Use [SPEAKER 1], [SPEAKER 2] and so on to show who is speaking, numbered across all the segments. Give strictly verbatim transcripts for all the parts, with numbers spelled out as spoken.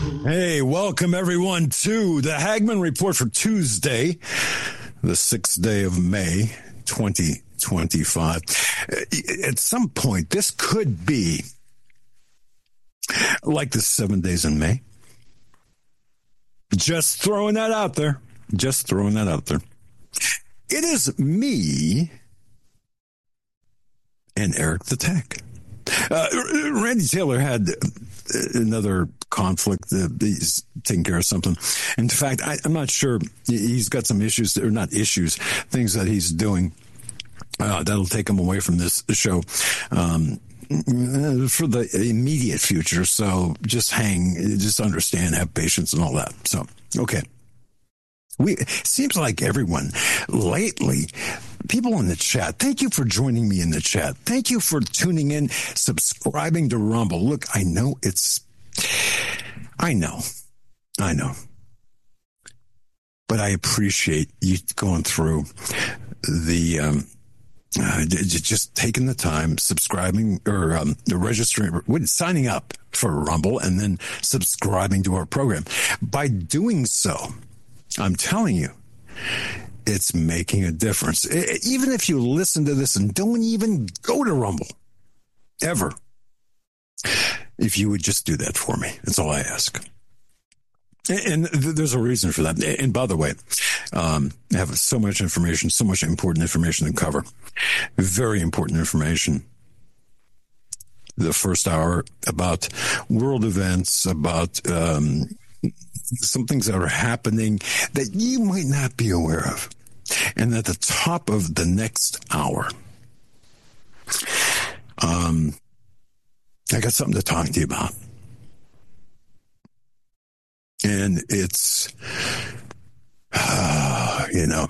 [SPEAKER 1] Hey, welcome everyone to the Hagmann Report for Tuesday, the sixth day of May, twenty twenty-five. At some point, this could be like the seven days in May. Just throwing that out there. Just throwing that out there. It is me and Eric the Tech. Uh, Randy Taylor had another conflict. Uh, he's taking care of something. In fact, I, I'm not sure. He's got some issues, or not issues, things that he's doing uh, that'll take him away from this show um, for the immediate future. So just hang, just understand, have patience and all that. So, okay. We, it seems like everyone lately, people in the chat, thank you for joining me in the chat. Thank you for tuning in, subscribing to Rumble. Look, I know it's, I know, I know, but I appreciate you going through the, um, uh, just taking the time, subscribing or um, registering, signing up for Rumble and then subscribing to our program. By doing so, I'm telling you, it's making a difference. Even if you listen to this and don't even go to Rumble, ever, if you would just do that for me, that's all I ask. And there's a reason for that. And by the way, um, I have so much information, so much important information to cover. Very important information. The first hour about world events, about um some things that are happening that you might not be aware of. And at the top of the next hour, um, I got something to talk to you about. And it's, uh, you know,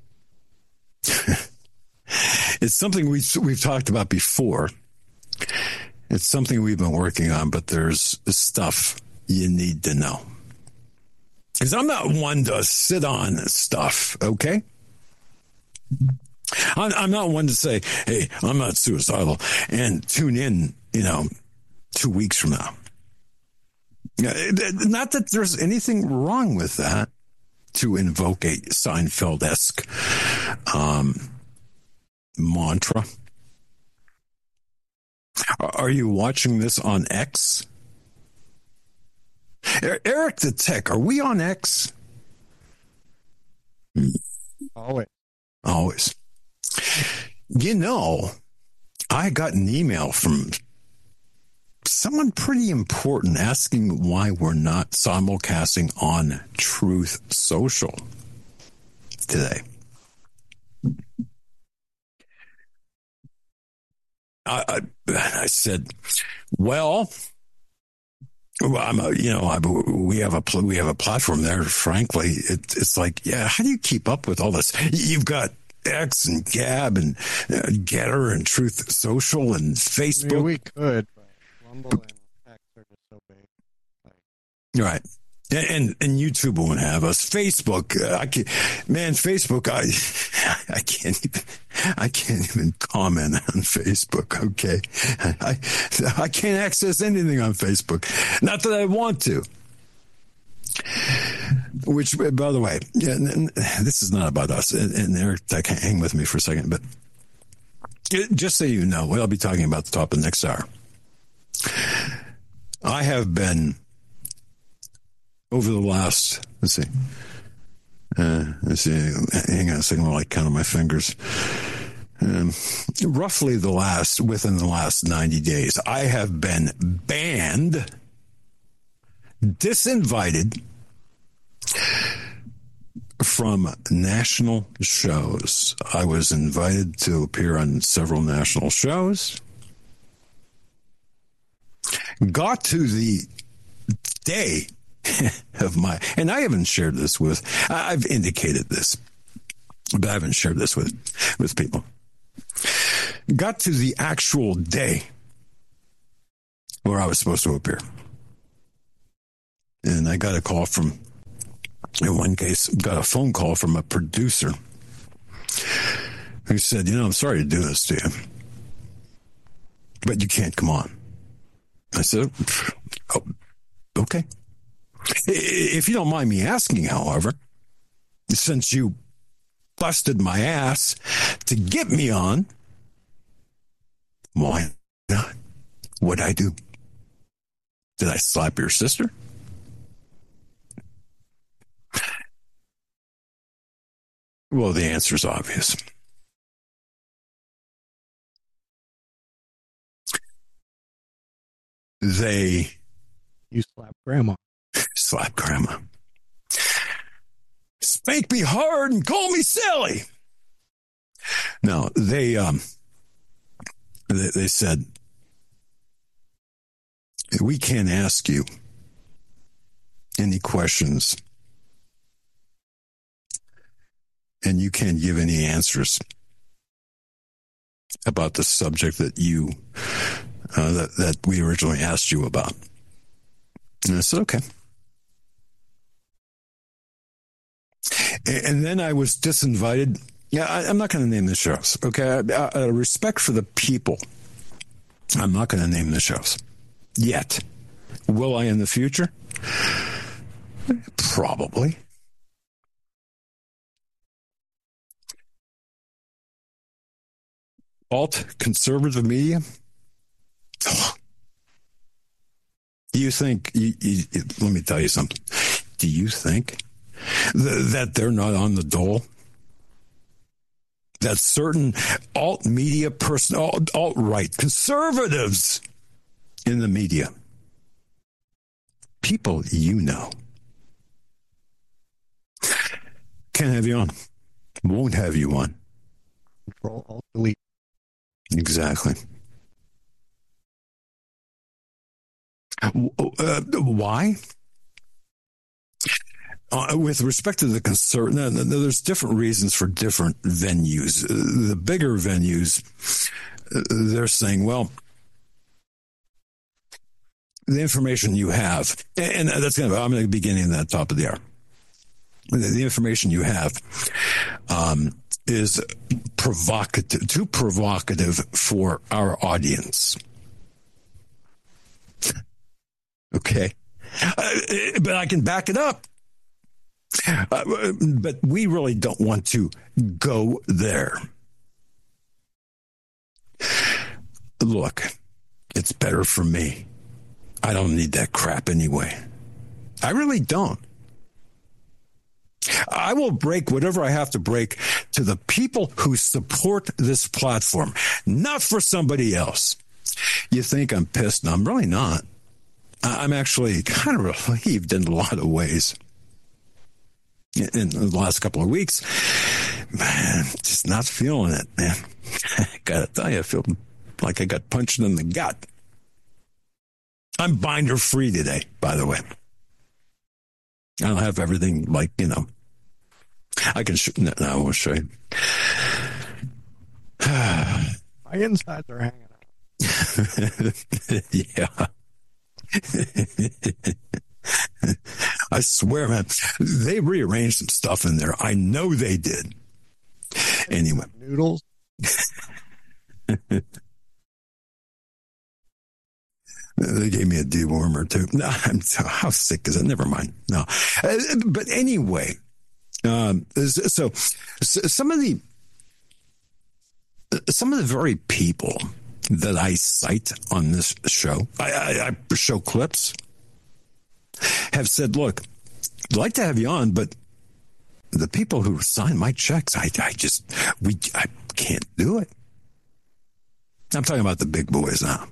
[SPEAKER 1] it's something we, we've talked about before. It's something we've been working on, but there's stuff you need to know. Because I'm not one to sit on stuff, okay? I'm, I'm not one to say, hey, I'm not suicidal, and tune in, you know, two weeks from now. Not that there's anything wrong with that, to invoke a Seinfeld-esque um, mantra. Are you watching this on X? Eric the Tech, are we on X?
[SPEAKER 2] Always.
[SPEAKER 1] Always. You know, I got an email from someone pretty important asking why we're not simulcasting on Truth Social today. I, I, I said, well... Well, I'm a, you know, I, we have a we have a platform there. Frankly, it, it's like, yeah, how do you keep up with all this? You've got X and Gab and uh, Getter and Truth Social and Facebook.
[SPEAKER 2] I mean, we could, but Rumble and X are just so big. Like,
[SPEAKER 1] right, and and YouTube won't have us. Facebook, uh, I can, man, Facebook, I I can't even I can't even comment on Facebook. Okay, I I can't access anything on Facebook. Not that I want to. Which, by the way, yeah, and, and this is not about us. And, and Eric, hang with me for a second, but just so you know, what I'll be talking about at the top of the next hour. I have been over the last, let's see, uh, let's see, hang on a second while I count on my fingers. Um, roughly the last, within the last ninety days, I have been banned, disinvited from national shows. I was invited to appear on several national shows. Got to the day of my, and I haven't shared this with, I've indicated this, but I haven't shared this with, with people. Got to the actual day where I was supposed to appear. And I got a call from, in one case, got a phone call from a producer who said, you know, I'm sorry to do this to you, but you can't come on. I said, oh, okay. If you don't mind me asking, however, since you busted my ass to get me on, why not? What'd I do? Did I slap your sister? Well, the answer is obvious. They
[SPEAKER 2] You slapped grandma.
[SPEAKER 1] slap grandma. Spank me hard and call me silly. No, they um they, they said, we can't ask you any questions and you can't give any answers about the subject that you uh, that, that we originally asked you about. And I said, okay. And then I was disinvited. Yeah, I, I'm not going to name the shows. Okay, out of respect for the people, I'm not going to name the shows yet. Will I in the future? Probably. Alt conservative media. Do you think? You, you, let me tell you something. Do you think th- that they're not on the dole? That certain alt media person, alt, alt-right conservatives in the media, people you know, can't have you on, won't have you on.
[SPEAKER 2] Control, Alt, Delete.
[SPEAKER 1] Exactly. Uh, why? Uh, with respect to the concern, no, no, there's different reasons for different venues. Uh, the bigger venues, uh, they're saying, well, the information you have, and that's kind of, I'm going to be beginning at the top of the hour. The, the information you have um, is provocative, too provocative for our audience. Okay. Uh, but I can back it up. Uh, but we really don't want to go there. Look, it's better for me. I don't need that crap anyway. I really don't. I will break whatever I have to break to the people who support this platform, not for somebody else. You think I'm pissed? No, I'm really not. I'm actually kind of relieved in a lot of ways. In the last couple of weeks, man, just not feeling it, man. I gotta tell you, I feel like I got punched in the gut. I'm binder free today, by the way. I don't have everything like, you know, I can show, no, no, I won't show you.
[SPEAKER 2] My insides are hanging out.
[SPEAKER 1] Yeah. I swear, man, they rearranged some stuff in there. I know they did. Anyway.
[SPEAKER 2] Noodles.
[SPEAKER 1] They gave me a dewormer too. No, I'm so, how sick is it? Never mind. No, uh, but anyway, um, so, so some of the some of the very people that I cite on this show, I, I, I show clips, have said, "Look, I'd like to have you on, but the people who sign my checks, I, I just we I can't do it." I'm talking about the big boys now.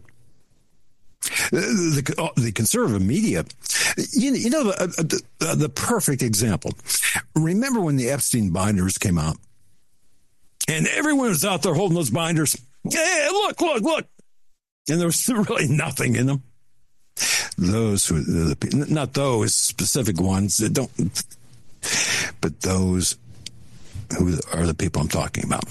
[SPEAKER 1] The, the, the conservative media, you, you know, the, the, the perfect example. Remember when the Epstein binders came out and everyone was out there holding those binders? Hey, look, look, look. And there was really nothing in them. Those who, the, not those specific ones that don't, but those who are the people I'm talking about.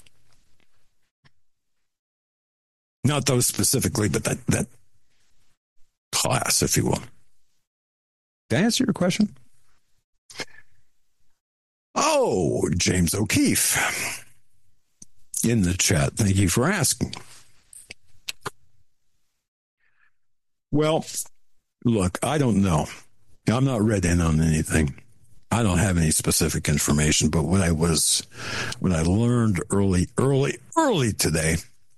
[SPEAKER 1] Not those specifically, but that, that, class, if you will. Did I answer your question? Oh, James O'Keefe in the chat. Thank you for asking. Well, look, I don't know. I'm not read in on anything. I don't have any specific information, but what I was, what I learned early, early, early today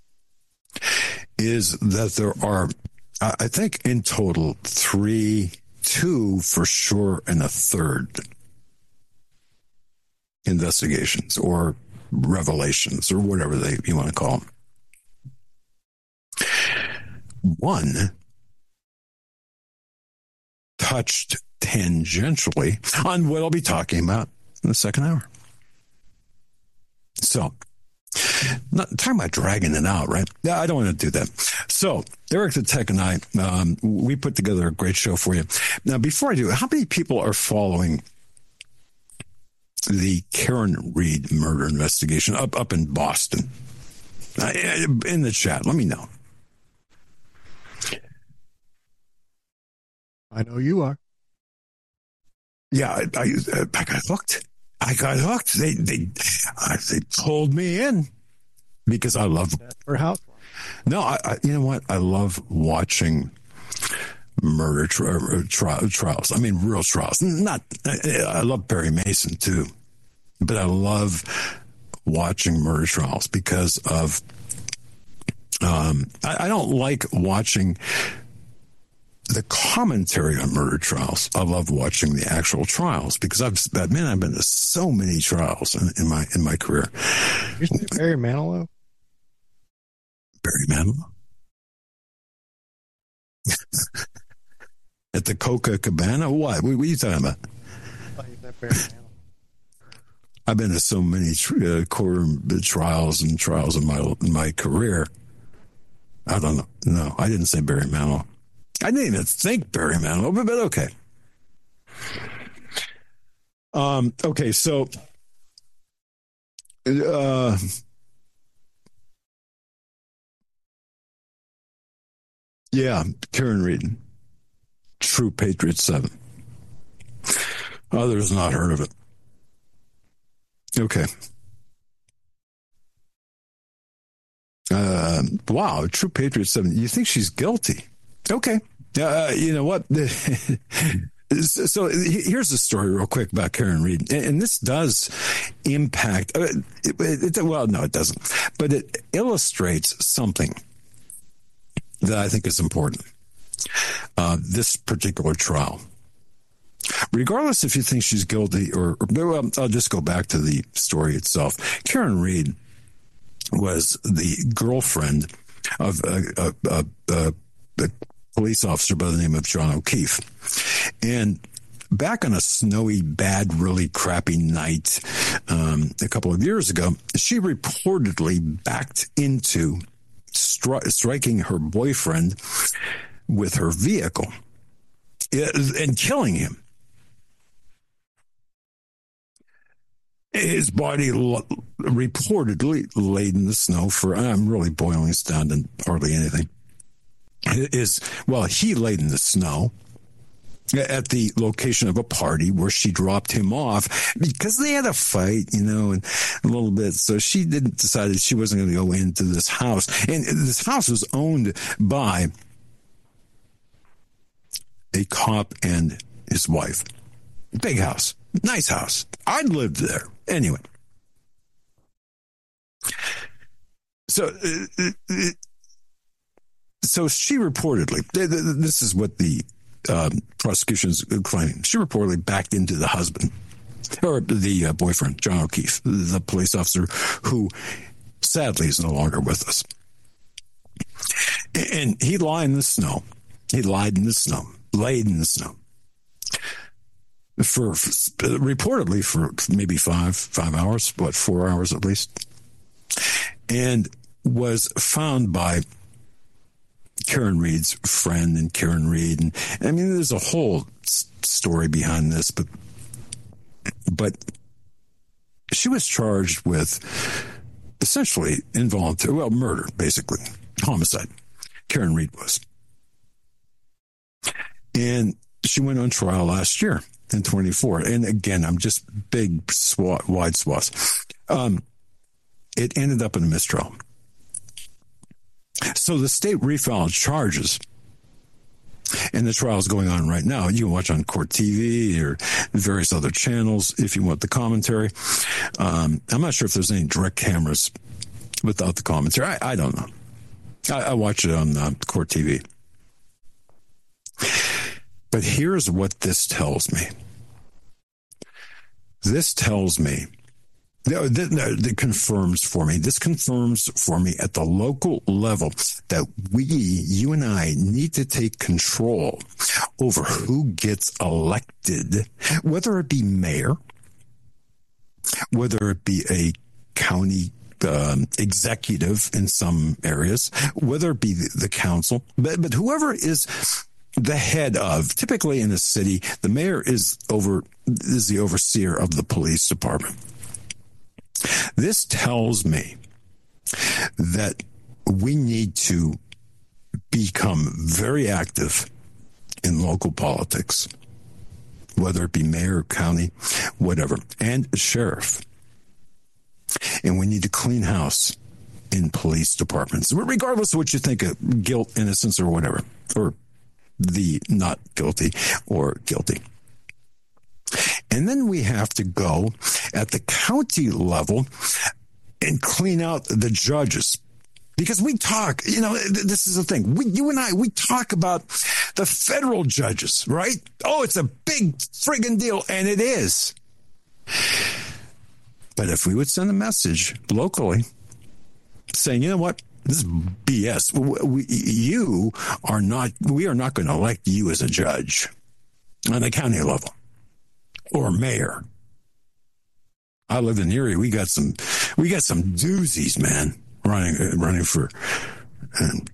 [SPEAKER 1] is that there are, I think in total, three, two for sure, and a third investigations or revelations or whatever they you want to call them. One touched tangentially on what I'll be talking about in the second hour. So, not talking about dragging it out, right? Yeah, I don't want to do that. So, Eric the Tech and I, um, we put together a great show for you. Now, before I do, how many people are following the Karen Read murder investigation up up in Boston? Uh, in the chat, let me know.
[SPEAKER 2] I know you are.
[SPEAKER 1] Yeah, I, I, I got hooked. I got hooked. They they uh, they pulled me in because I love
[SPEAKER 2] for house.
[SPEAKER 1] No, I, I you know what? I love watching murder tri- tri- trials. I mean, real trials. Not. I, I love Perry Mason too, but I love watching murder trials because of. Um, I, I don't like watching the commentary on murder trials. I love watching the actual trials because I've, man, I've been to so many trials in, in my in my career.
[SPEAKER 2] You say Barry Manilow?
[SPEAKER 1] Barry Manilow? At the Coca Cabana? What? What are you talking about?
[SPEAKER 2] I thought you said Barry Manilow.
[SPEAKER 1] I've been to so many uh, quarter trials and trials in my in my career. I don't know. No, I didn't say Barry Manilow. I didn't even think Barry Manilow, but, but okay. Um, okay, so uh, yeah, Karen Read, True Patriot seven. Others not heard of it. Okay. Uh, wow, True Patriot seven. You think she's guilty? Okay. Uh, you know what? So here's the story real quick about Karen Read. And this does impact, it, it, it, well, no, it doesn't. But it illustrates something that I think is important. Uh, this particular trial. Regardless if you think she's guilty or, or well, I'll just go back to the story itself. Karen Read was the girlfriend of a, a, a, a, a police officer by the name of John O'Keefe. And back on a snowy, bad, really crappy night um, a couple of years ago, she reportedly backed into stri- striking her boyfriend with her vehicle and killing him. His body lo- reportedly laid in the snow for, I'm really boiling this down to hardly anything. Is well, he laid in the snow at the location of a party where she dropped him off because they had a fight, you know, and a little bit. So she didn't decide that she wasn't going to go into this house. And this house was owned by a cop and his wife. Big house, nice house. I'd lived there. Anyway. So, uh, uh, So she reportedly, this is what the um, prosecution is claiming, she reportedly backed into the husband, or the uh, boyfriend, John O'Keefe, the police officer who sadly is no longer with us. And he lied in the snow. He lied in the snow, laid in the snow. For, for reportedly for maybe five, five hours, what, four hours at least. And was found by Karen Read's friend and Karen Read. And I mean, there's a whole story behind this, but, but she was charged with essentially involuntary, well, murder, basically, homicide. Karen Read was. And she went on trial last year in twenty-four. And again, I'm just big, swat, wide swaths. Um, it ended up in a mistrial. So the state refiled charges And the trial is going on right now. You can watch on Court T V or various other channels if you want the commentary. Um, I'm not sure if there's any direct cameras without the commentary. I, I don't know. I, I watch it on uh, Court T V. But here's what this tells me. This tells me, no, th- no, that confirms for me, this confirms for me at the local level that we, you and I, need to take control over who gets elected, whether it be mayor, whether it be a county um, executive in some areas, whether it be the, the council, but, but whoever is the head of, typically in a city, the mayor is over is the overseer of the police department. This tells me that we need to become very active in local politics, whether it be mayor, county, whatever, and sheriff. And we need to clean house in police departments, regardless of what you think of guilt, innocence, or whatever, or the not guilty or guilty. And then we have to go at the county level and clean out the judges. Because we talk, you know, this is the thing. We, you and I, we talk about the federal judges, right? Oh, it's a big friggin' deal. And it is. But if we would send a message locally saying, you know what? This is B S. We, you are not, we are not going to elect you as a judge on the county level or mayor. I live in Erie. We got some, we got some doozies, man, running, running for, and,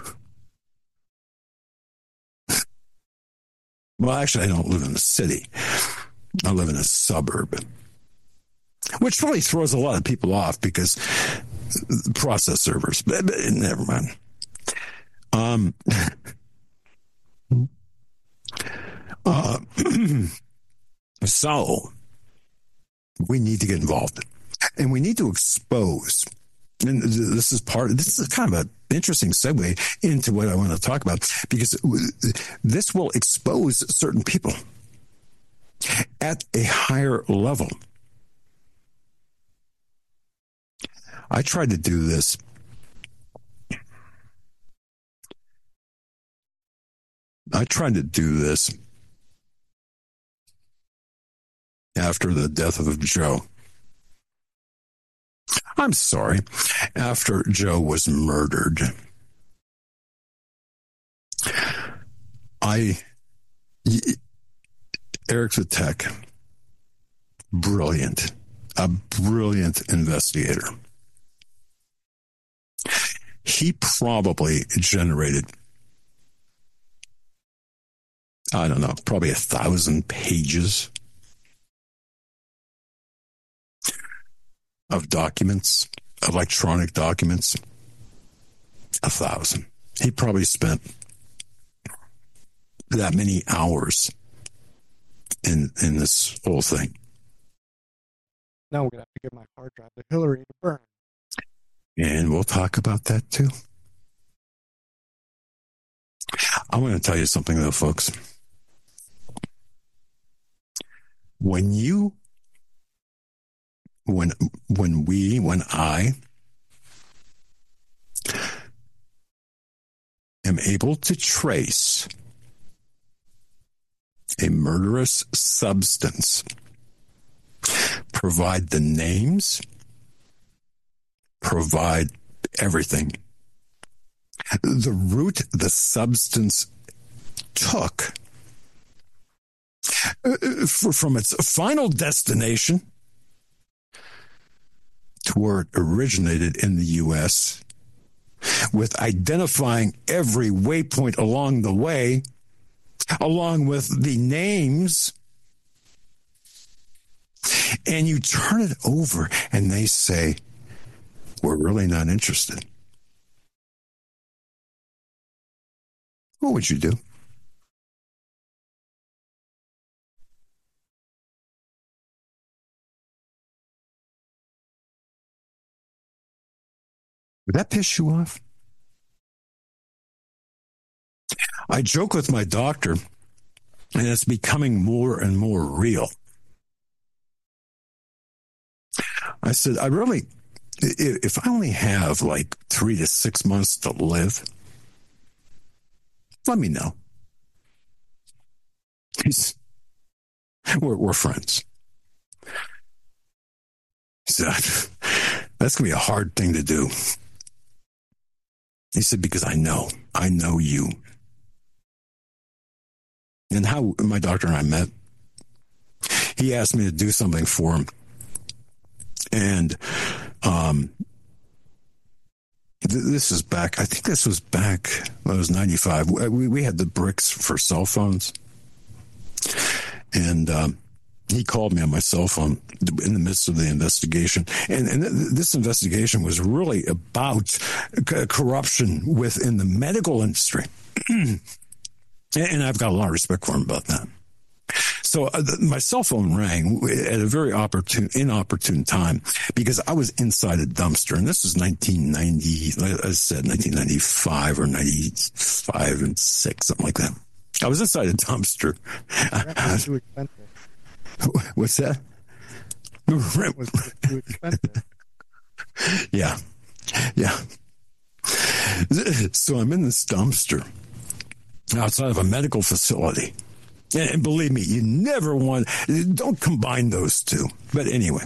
[SPEAKER 1] well, actually, I don't live in the city. I live in a suburb, which really throws a lot of people off because process servers, but, but never mind. Um, uh, so we need to get involved, and we need to expose. And this is part. This is kind of an interesting segue into what I want to talk about, because this will expose certain people at a higher level. I tried to do this. I tried to do this after the death of Joe. I'm sorry. After Joe was murdered, I, Eric Vitek, brilliant, a brilliant investigator. He probably generated, I don't know, probably a thousand pages of documents, electronic documents. A thousand. He probably spent that many hours in in this whole thing.
[SPEAKER 2] Now we're going to have to give my hard drive to Hillary to burn.
[SPEAKER 1] And we'll talk about that too. I want to tell you something though, folks. When you, when, when we, when I am able to trace a murderous substance, provide the names, provide everything, the route the substance took for, from its final destination to where it originated in the U S, with identifying every waypoint along the way, along with the names, and you turn it over and they say, we're really not interested. What would you do? Would that piss you off? I joke with my doctor, and it's becoming more and more real. I said, I really, if I only have like three to six months to live, let me know. He's, we're, we're friends. He said, that's going to be a hard thing to do. He said, because I know, I know you. And how my doctor and I met, he asked me to do something for him. And um, th- this is back, I think this was back, when it was ninety-five. We, we had the bricks for cell phones. And um, he called me on my cell phone in the midst of the investigation. And, and th- this investigation was really about c- corruption within the medical industry. And I've got a lot of respect for him about that. So uh, my cell phone rang at a very opportune, inopportune time because I was inside a dumpster. And this was nineteen ninety, like I said, nineteen ninety-five or ninety-five and six, something like that. I was inside a dumpster.
[SPEAKER 2] Rent was too expensive.
[SPEAKER 1] What's that?
[SPEAKER 2] Rent was too expensive.
[SPEAKER 1] Yeah. Yeah. So I'm in this dumpster outside of a medical facility. And believe me, you never want, don't combine those two. But anyway,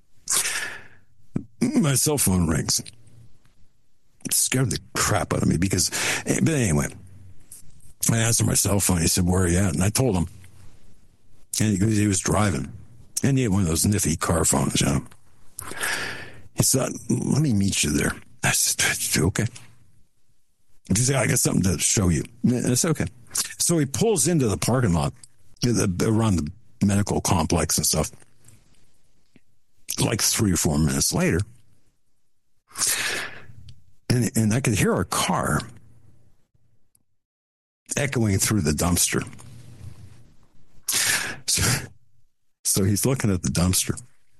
[SPEAKER 1] my cell phone rings. It scared the crap out of me because, but anyway, I answered my cell phone. He said, where are you at? And I told him. And he, he was driving. And he had one of those nifty car phones, you know. He said, let me meet you there. I said, okay. He said, I got something to show you. It's okay. So he pulls into the parking lot around the medical complex and stuff. Like three or four minutes later. And, and I could hear a car echoing through the dumpster. So, so he's looking at the dumpster.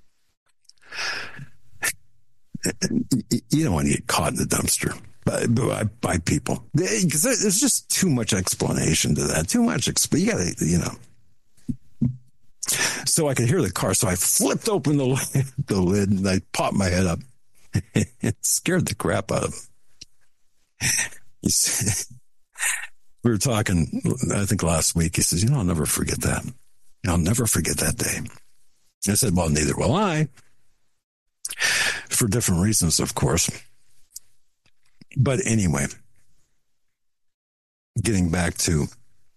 [SPEAKER 1] You don't want to get caught in the dumpster by, by, by people. Because there's just too much explanation to that. Too much. Exp- you got to, you know. So I could hear the car. So I flipped open the lid, the lid and I popped my head up. It scared the crap out of him. He said, we were talking, I think last week. He says, you know, I'll never forget that. I'll never forget that day. I said, well, neither will I. For different reasons, of course. But anyway, getting back to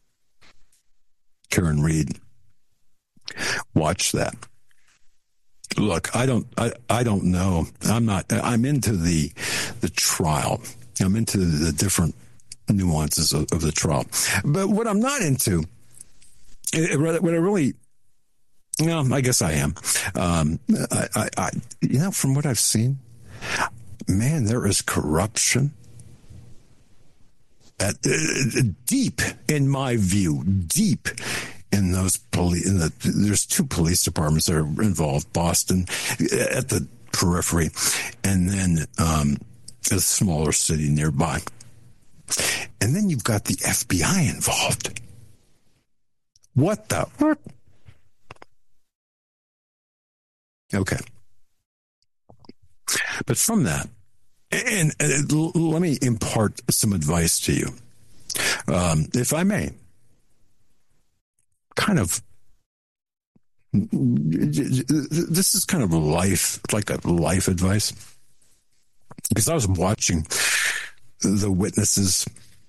[SPEAKER 1] Karen Read, watch that. Look, I don't, I, I don't know. I'm not, I'm into the, the trial. I'm into the different nuances of, of the trial. But what I'm not into, what I really, no, I guess I am. Um, I, I, I, you know, from what I've seen, man, there is corruption at uh, deep, in my view, deep in those police. In the, there's two police departments that are involved: Boston at the periphery, and then um, a smaller city nearby. And then you've got the F B I involved. What the? What? Okay. But from that, and, and uh, let me impart some advice to you, um, if I may. Kind of, this is kind of life, like a life advice. Because I was watching the witnesses,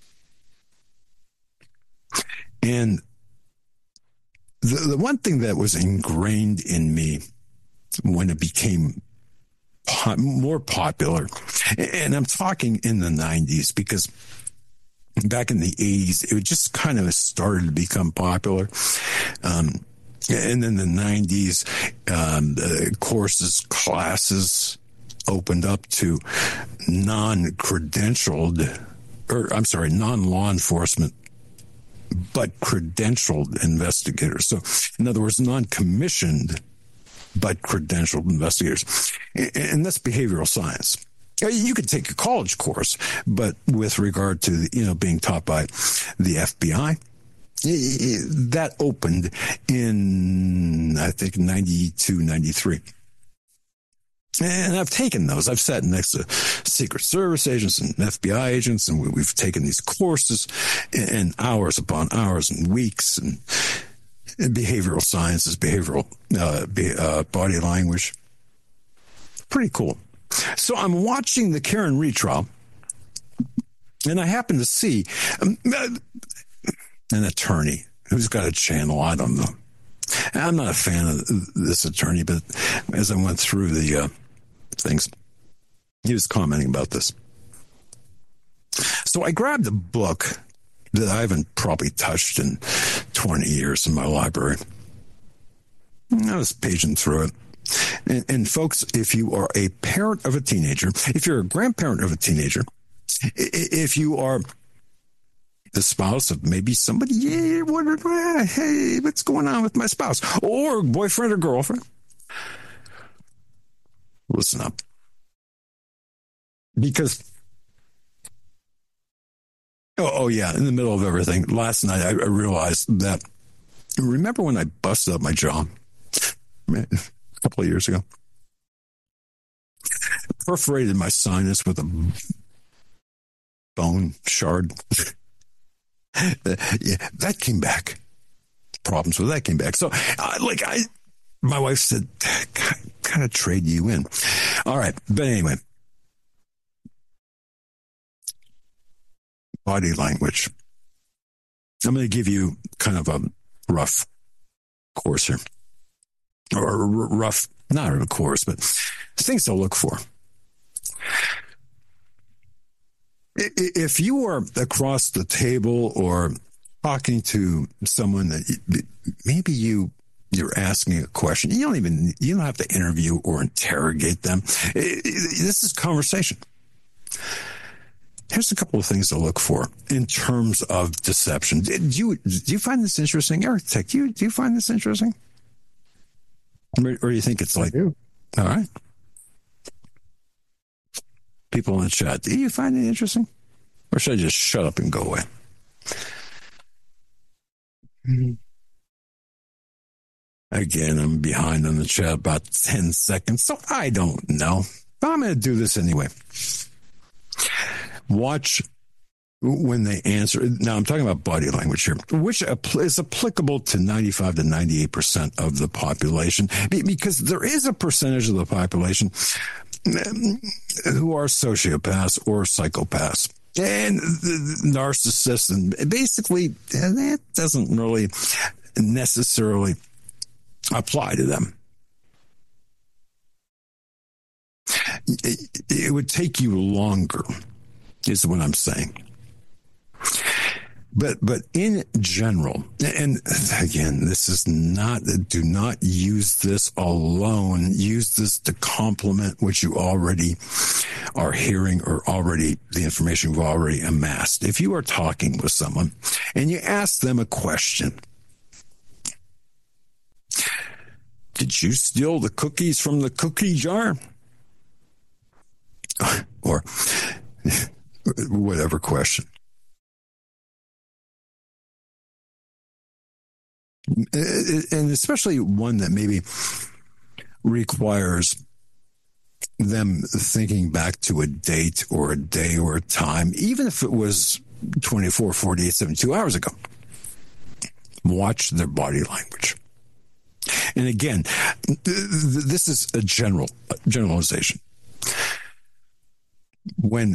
[SPEAKER 1] and the, the one thing that was ingrained in me when it became po- more popular, and I'm talking in the nineties, because back in the eighties, it just kind of started to become popular. Um, and in the nineties, um, the courses, classes opened up to non-credentialed, or I'm sorry, non-law enforcement, but credentialed investigators. So, in other words, non-commissioned, but credentialed investigators. And that's behavioral science. You could take a college course, but with regard to, you know, being taught by the F B I, that opened in, I think, ninety-two, ninety-three. And I've taken those. I've sat next to Secret Service agents and F B I agents, and we've taken these courses and hours upon hours and weeks and behavioral sciences, behavioral uh, be, uh, body language. Pretty cool. So I'm watching the Karen Read trial, and I happen to see um, an attorney who's got a channel. I don't know. I'm not a fan of this attorney, but as I went through the uh, things, he was commenting about this. So I grabbed a book that I haven't probably touched in twenty years in my library. I was paging through it. And, and folks, if you are a parent of a teenager, if you're a grandparent of a teenager, if you are the spouse of maybe somebody, yeah, what, hey, what's going on with my spouse? Or boyfriend or girlfriend, listen up. Because, oh, oh yeah, in the middle of everything, last night I, I realized that, remember when I busted up my jaw? Man, a couple of years ago, perforated my sinus with a bone shard. Yeah, that came back. Problems with that came back. So, uh, like I, my wife said, kind of trade you in. All right, but anyway, body language. I'm going to give you kind of a rough course here. Or rough, not a course, but things to look for. If you are across the table or talking to someone that maybe you you're asking a question, you don't even you don't have to interview or interrogate them. This is conversation. Here's a couple of things to look for in terms of deception. Do you do you find this interesting, Eric Tech? Do you do you find this interesting? Or, or you think it's like, all right. People in the chat, do you find it interesting? Or should I just shut up and go away? Mm-hmm. Again, I'm behind on the chat about ten seconds, so I don't know. But I'm going to do this anyway. Watch when they answer. Now, I'm talking about body language here, which is applicable to ninety-five to ninety-eight percent of the population, because there is a percentage of the population who are sociopaths or psychopaths and narcissists, and basically that doesn't really necessarily apply to them. It would take you longer, is what I'm saying. But but in general, and again, this is not, do not use this alone. Use this to complement what you already are hearing or already the information you've already amassed. If you are talking with someone and you ask them a question, did you steal the cookies from the cookie jar? Or whatever question. And especially one that maybe requires them thinking back to a date or a day or a time, even if it was twenty-four, forty-eight, seventy-two hours ago. Watch their body language. And again, this is a general generalization. When,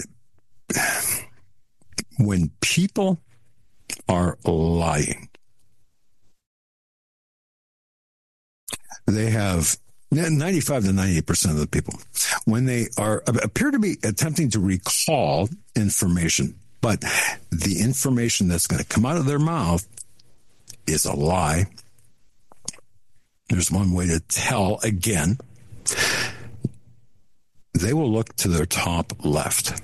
[SPEAKER 1] when people are lying, they have ninety-five to ninety-eight percent of the people, when they are appear to be attempting to recall information, but the information that's going to come out of their mouth is a lie. There's one way to tell. Again, they will look to their top left.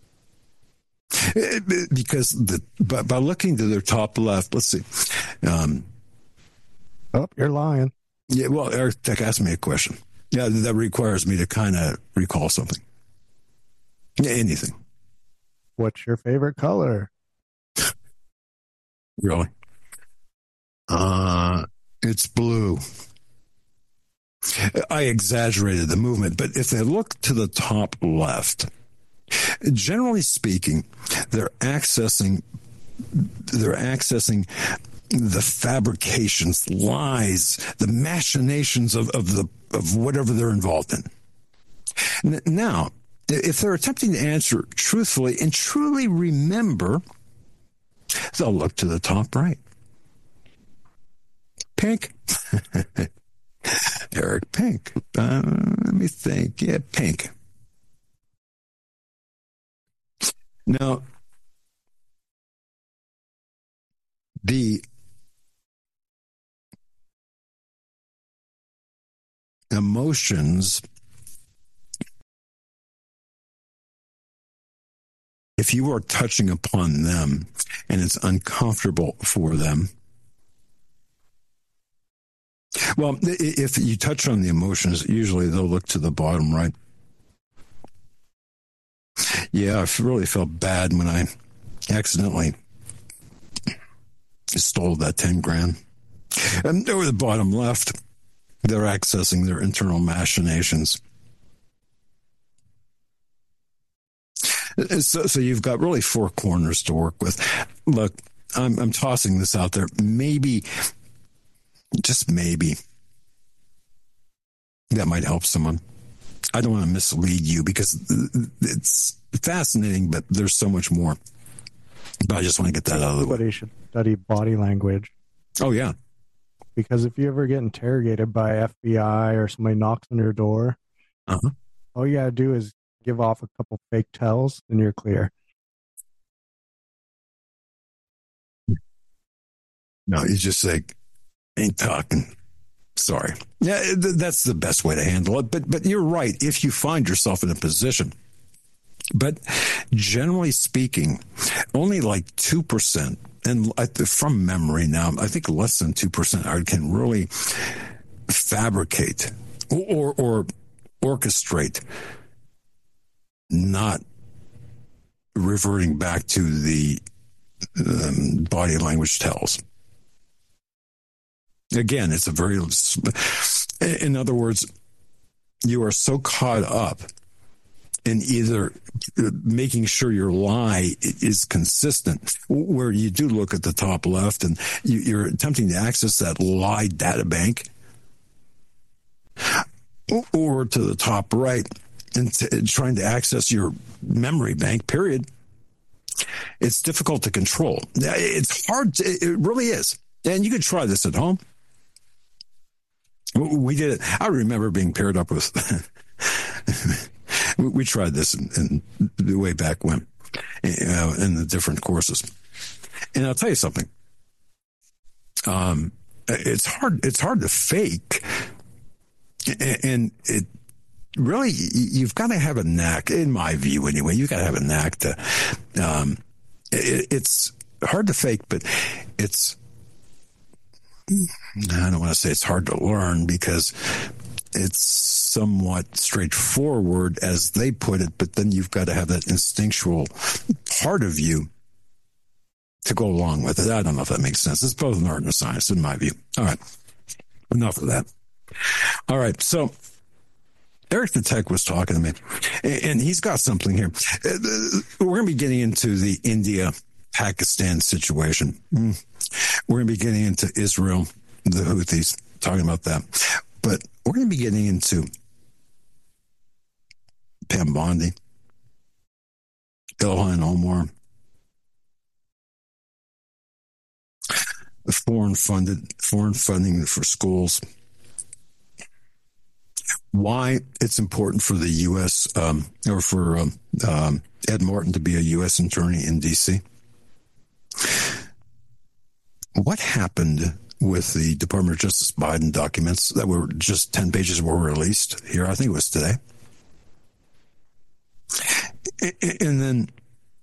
[SPEAKER 1] Because the, by, by looking to their top left, let's see. Um,
[SPEAKER 2] oh, you're lying.
[SPEAKER 1] Yeah, well, Eric Tech asked me a question. Yeah, that requires me to kind of recall something. Anything.
[SPEAKER 2] What's your favorite color?
[SPEAKER 1] Really? Uh, it's blue. I exaggerated the movement, but if they look to the top left, generally speaking, they're accessing they're accessing the fabrications, lies, the machinations of, of the of whatever they're involved in. Now, if they're attempting to answer truthfully and truly remember, they'll look to the top right. Pink. Eric, pink. Uh, let me think. Yeah, pink. Now, the emotions, if you are touching upon them and it's uncomfortable for them, well, if you touch on the emotions, usually they'll look to the bottom right. Yeah, I really felt bad when I accidentally stole that ten grand. And over the bottom left, they're accessing their internal machinations. So, so you've got really four corners to work with. Look, I'm, I'm tossing this out there. Maybe, just maybe, that might help someone. I don't want to mislead you because it's fascinating, but there's so much more. But I just want to get that out of the way.
[SPEAKER 2] Everybody should study body language.
[SPEAKER 1] Oh, yeah.
[SPEAKER 2] Because if you ever get interrogated by F B I or somebody knocks on your door,
[SPEAKER 1] uh-huh.
[SPEAKER 2] all you got to do is give off a couple fake tells and you're clear.
[SPEAKER 1] No, you just say, ain't talking. Sorry. Yeah, th- that's the best way to handle it. But but you're right. If you find yourself in a position, but generally speaking, only like two percent, and from memory now, I think less than two percent can really fabricate or, or orchestrate not reverting back to the um, body language tells. Again, it's a very, in other words, you are so caught up in either making sure your lie is consistent, where you do look at the top left and you're attempting to access that lie data bank, or to the top right and t- trying to access your memory bank, period. It's difficult to control. It's hard. To, it really is. And you could try this at home. We did it. I remember being paired up with, we tried this in, in way back when, uh, in the different courses. And I'll tell you something. Um, it's hard, it's hard to fake. And it really, you've got to have a knack, in my view anyway, you've got to have a knack to, um, it, it's hard to fake, but it's, I don't want to say it's hard to learn because it's somewhat straightforward as they put it, but then you've got to have that instinctual part of you to go along with it. I don't know if that makes sense. It's both an art and a science in my view. All right. Enough of that. All right. So Eric the Tech was talking to me, and he's got something here. We're going to be getting into the India-Pakistan situation. We're going to be getting into Israel, the Houthis, talking about that. But we're going to be getting into Pam Bondi, Ilhan Omar, foreign funded, foreign funding for schools, why it's important for the U S um, or for um, um, Ed Martin to be a U S attorney in D C. What happened with the Department of Justice Biden documents that were just ten pages were released here? I think it was today. And then,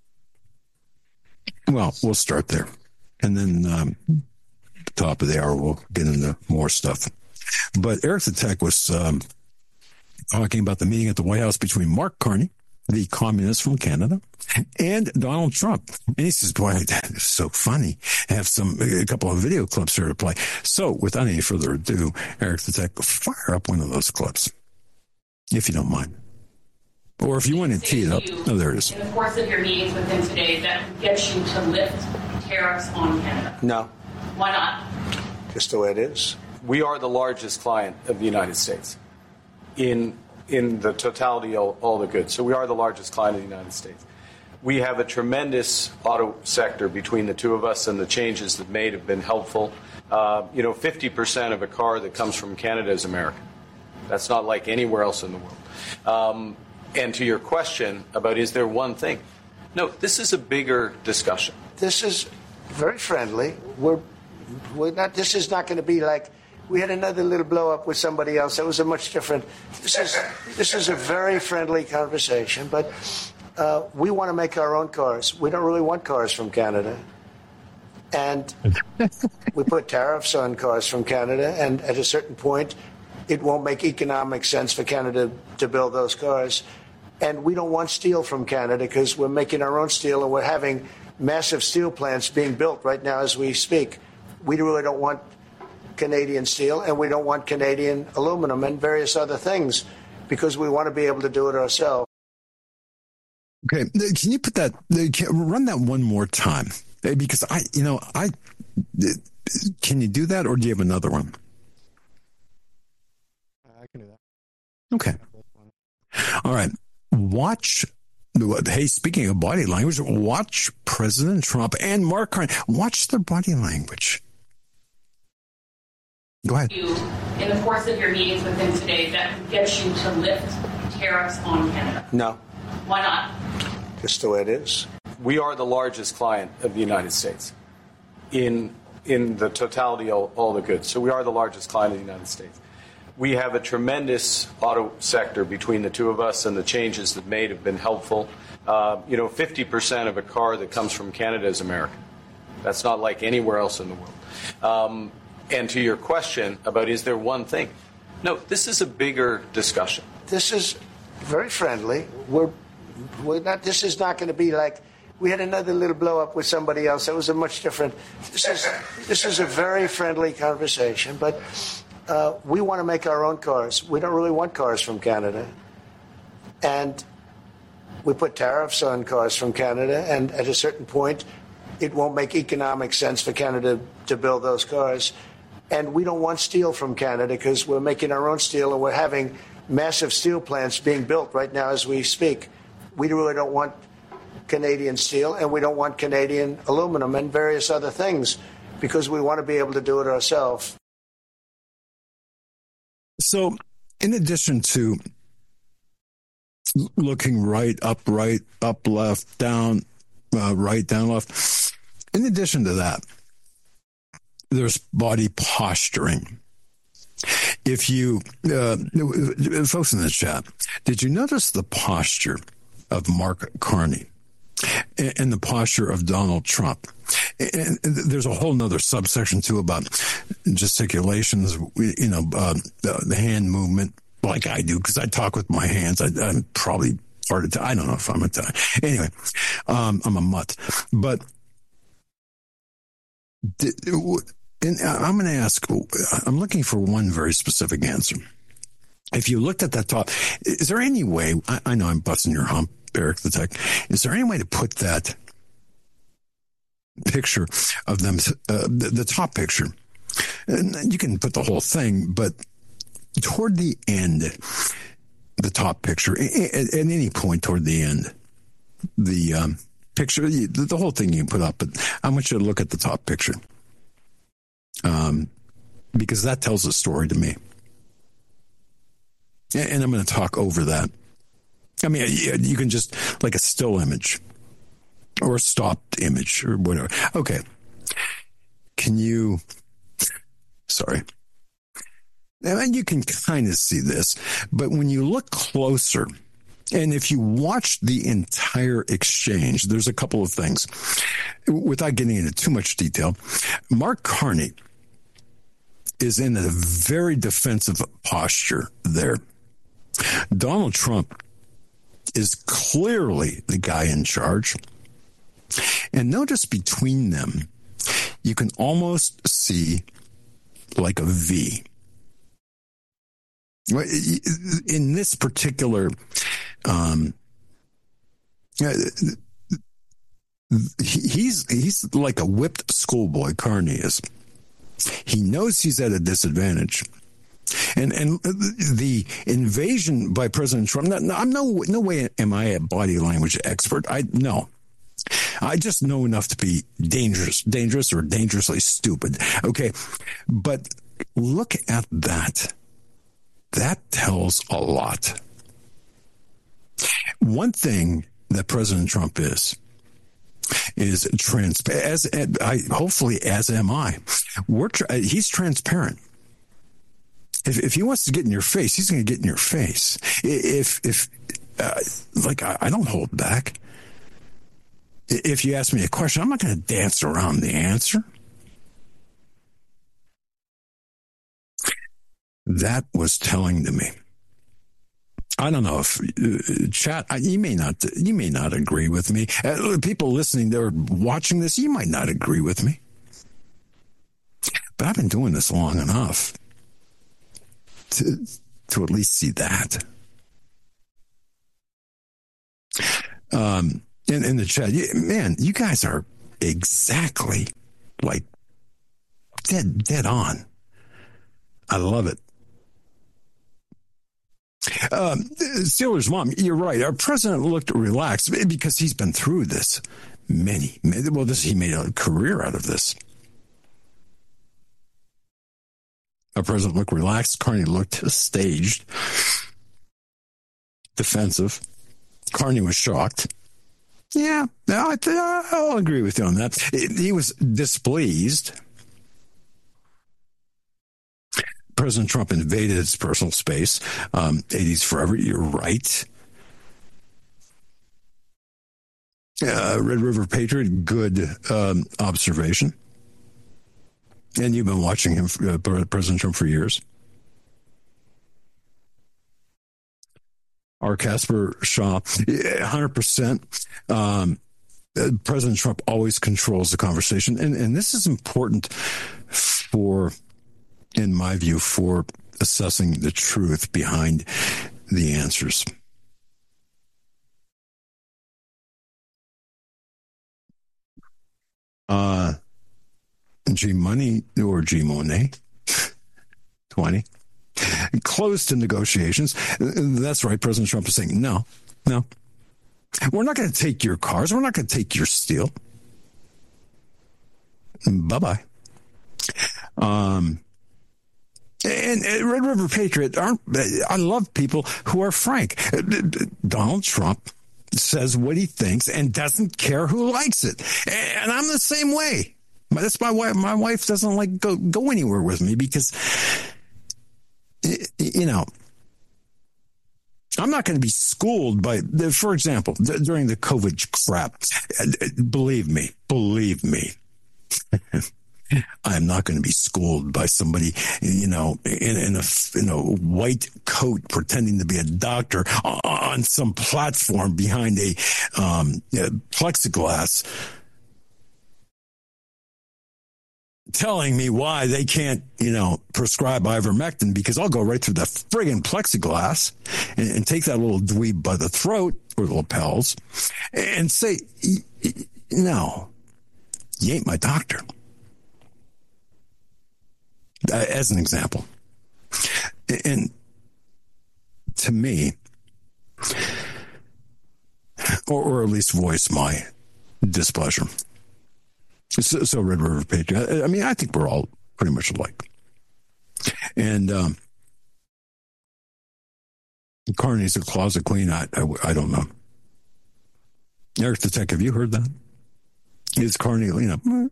[SPEAKER 1] well, we'll start there. And then um, top of the hour, we'll get into more stuff. But Eric the Tech was um, talking about the meeting at the White House between Mark Carney the communist from Canada, and Donald Trump. And he says, boy, that is so funny. I have some, a couple of video clips here to play. So without any further ado, Eric the Tech, fire up one of those clips, if you don't mind. Or if you want to tee it up. Oh, there it is.
[SPEAKER 3] In the course of your meetings with him today, that gets you to lift tariffs on Canada?
[SPEAKER 4] No.
[SPEAKER 3] Why not?
[SPEAKER 4] Just the way it is.
[SPEAKER 5] We are the largest client of the United States in in the totality of all the goods. So we are the largest client of the United States. We have a tremendous auto sector between the two of us, and the changes that made have been helpful. Uh, you know, fifty percent of a car that comes from Canada is American. That's not like anywhere else in the world. Um, and to your question about is there one thing? No, this is a bigger discussion.
[SPEAKER 4] This is very friendly. We're, we're not. This is not going to be like we had another little blow up with somebody else. That was a much different. This is this is a very friendly conversation. But uh, we want to make our own cars. We don't really want cars from Canada, and we put tariffs on cars from Canada. And at a certain point, it won't make economic sense for Canada to build those cars. And we don't want steel from Canada because we're making our own steel, and we're having massive steel plants being built right now as we speak. We really don't want Canadian steel, and we don't want Canadian aluminum and various other things because we want to be able to do it ourselves.
[SPEAKER 1] Okay, can you put that, run that one more time? Because I, you know, I, can you do that, or do you have another one?
[SPEAKER 2] I can do that.
[SPEAKER 1] Okay. All right. Watch, hey, speaking of body language, watch President Trump and Mark Carney. Watch their body language. Go ahead.
[SPEAKER 3] You, in the course of your meetings with him today, that gets you to lift tariffs on Canada?
[SPEAKER 4] No.
[SPEAKER 3] Why not?
[SPEAKER 4] Just the way it is.
[SPEAKER 5] We are the largest client of the United States in in the totality of all the goods. So we are the largest client of the United States. We have a tremendous auto sector between the two of us, and the changes that made have been helpful. Uh, you know, fifty percent of a car that comes from Canada is American. That's not like anywhere else in the world. Um, and to your question about is there one thing? No, this is a bigger discussion.
[SPEAKER 4] This is very friendly. We're, we're not. This is not going to be like we had another little blow up with somebody else. That was a much different. This is this is a very friendly conversation, but. Uh, we want to make our own cars. We don't really want cars from Canada. And we put tariffs on cars from Canada, and at a certain point, it won't make economic sense for Canada to build those cars. And we don't want steel from Canada because we're making our own steel, and we're having massive steel plants being built right now as we speak. We really don't want Canadian steel, and we don't want Canadian aluminum and various other things because we want to be able to do it ourselves.
[SPEAKER 1] So, in addition to looking right, up, right, up, left, down, uh, right, down, left, in addition to that, there's body posturing. If you, uh, folks in the chat, did you notice the posture of Mark Carney and the posture of Donald Trump? And there's a whole nother subsection too about gesticulations, you know, uh, the, the hand movement, like I do, because I talk with my hands. I, I'm probably part of, I don't know if I'm a tie. Anyway, um, I'm a mutt. But and I'm going to ask, I'm looking for one very specific answer. If you looked at that top, is there any way, I, I know I'm busting your hump, Eric the Tech, is there any way to put that picture of them, uh, the, the top picture, and you can put the whole thing, but toward the end, the top picture, at, at any point toward the end, the um, picture, the, the whole thing you can put up, but I want you to look at the top picture, um, because that tells a story to me. And I'm going to talk over that. I mean, you can just, like a still image or a stopped image or whatever. Okay. Can you, sorry. And you can kind of see this, but when you look closer, and if you watch the entire exchange, there's a couple of things. Without getting into too much detail, Mark Carney is in a very defensive posture there. Donald Trump is clearly the guy in charge. And notice between them, you can almost see like a V. In this particular, um, he's he's like a whipped schoolboy, Carney is. He knows he's at a disadvantage. And and the invasion by President Trump, no, I'm no no way am I a body language expert. I no. I just know enough to be dangerous, dangerous or dangerously stupid. Okay. But look at that. That tells a lot. One thing that President Trump is, is transparent. As I, hopefully, as am I. We're tra- he's transparent. If, if he wants to get in your face, he's going to get in your face. If if uh, like I, I don't hold back. If you ask me a question, I'm not going to dance around the answer. That was telling to me. I don't know if uh, chat. You may not. You may not agree with me. Uh, people listening, they're watching this. You might not agree with me. But I've been doing this long enough to to at least see that. Um. In, in the chat, man, you guys are exactly like dead, dead on. I love it. Um, Steelers mom, you're right. Our president looked relaxed because he's been through this many, many well, this he made a career out of this. Our president looked relaxed. Carney looked staged, defensive. Carney was shocked. Yeah, I, I'll agree with you on that. He was displeased. President Trump invaded his personal space. Um, eighties forever, you're right. Uh, Red River Patriot, good um, observation. And you've been watching him, uh, President Trump, for years. R. Casper Shaw, one hundred percent. Um, President Trump always controls the conversation. And, and this is important for, in my view, for assessing the truth behind the answers. Uh, G Money or G Monet, twenty. Close to negotiations. That's right. President Trump is saying, no, no. We're not going to take your cars. We're not going to take your steel. Bye-bye. Um, and, and Red River Patriot, aren't, I love people who are frank. Donald Trump says what he thinks and doesn't care who likes it. And I'm the same way. That's my wife. My wife doesn't like go, go anywhere with me because... You know, I'm not going to be schooled by, for example, during the COVID crap. Believe me, believe me, I'm not going to be schooled by somebody, you know, in, in a in a white coat pretending to be a doctor on some platform behind a um, plexiglass, telling me why they can't, you know, prescribe ivermectin, because I'll go right through the friggin' plexiglass and, and take that little dweeb by the throat or the lapels and say, no, you ain't my doctor. As an example. And to me, or, or at least voice my displeasure. So, so Red River Patriot, I mean, I think we're all pretty much alike. And um, Carney's a closet queen. I, I, I don't know. Eric the Tech, have you heard that? Is Carney, you know?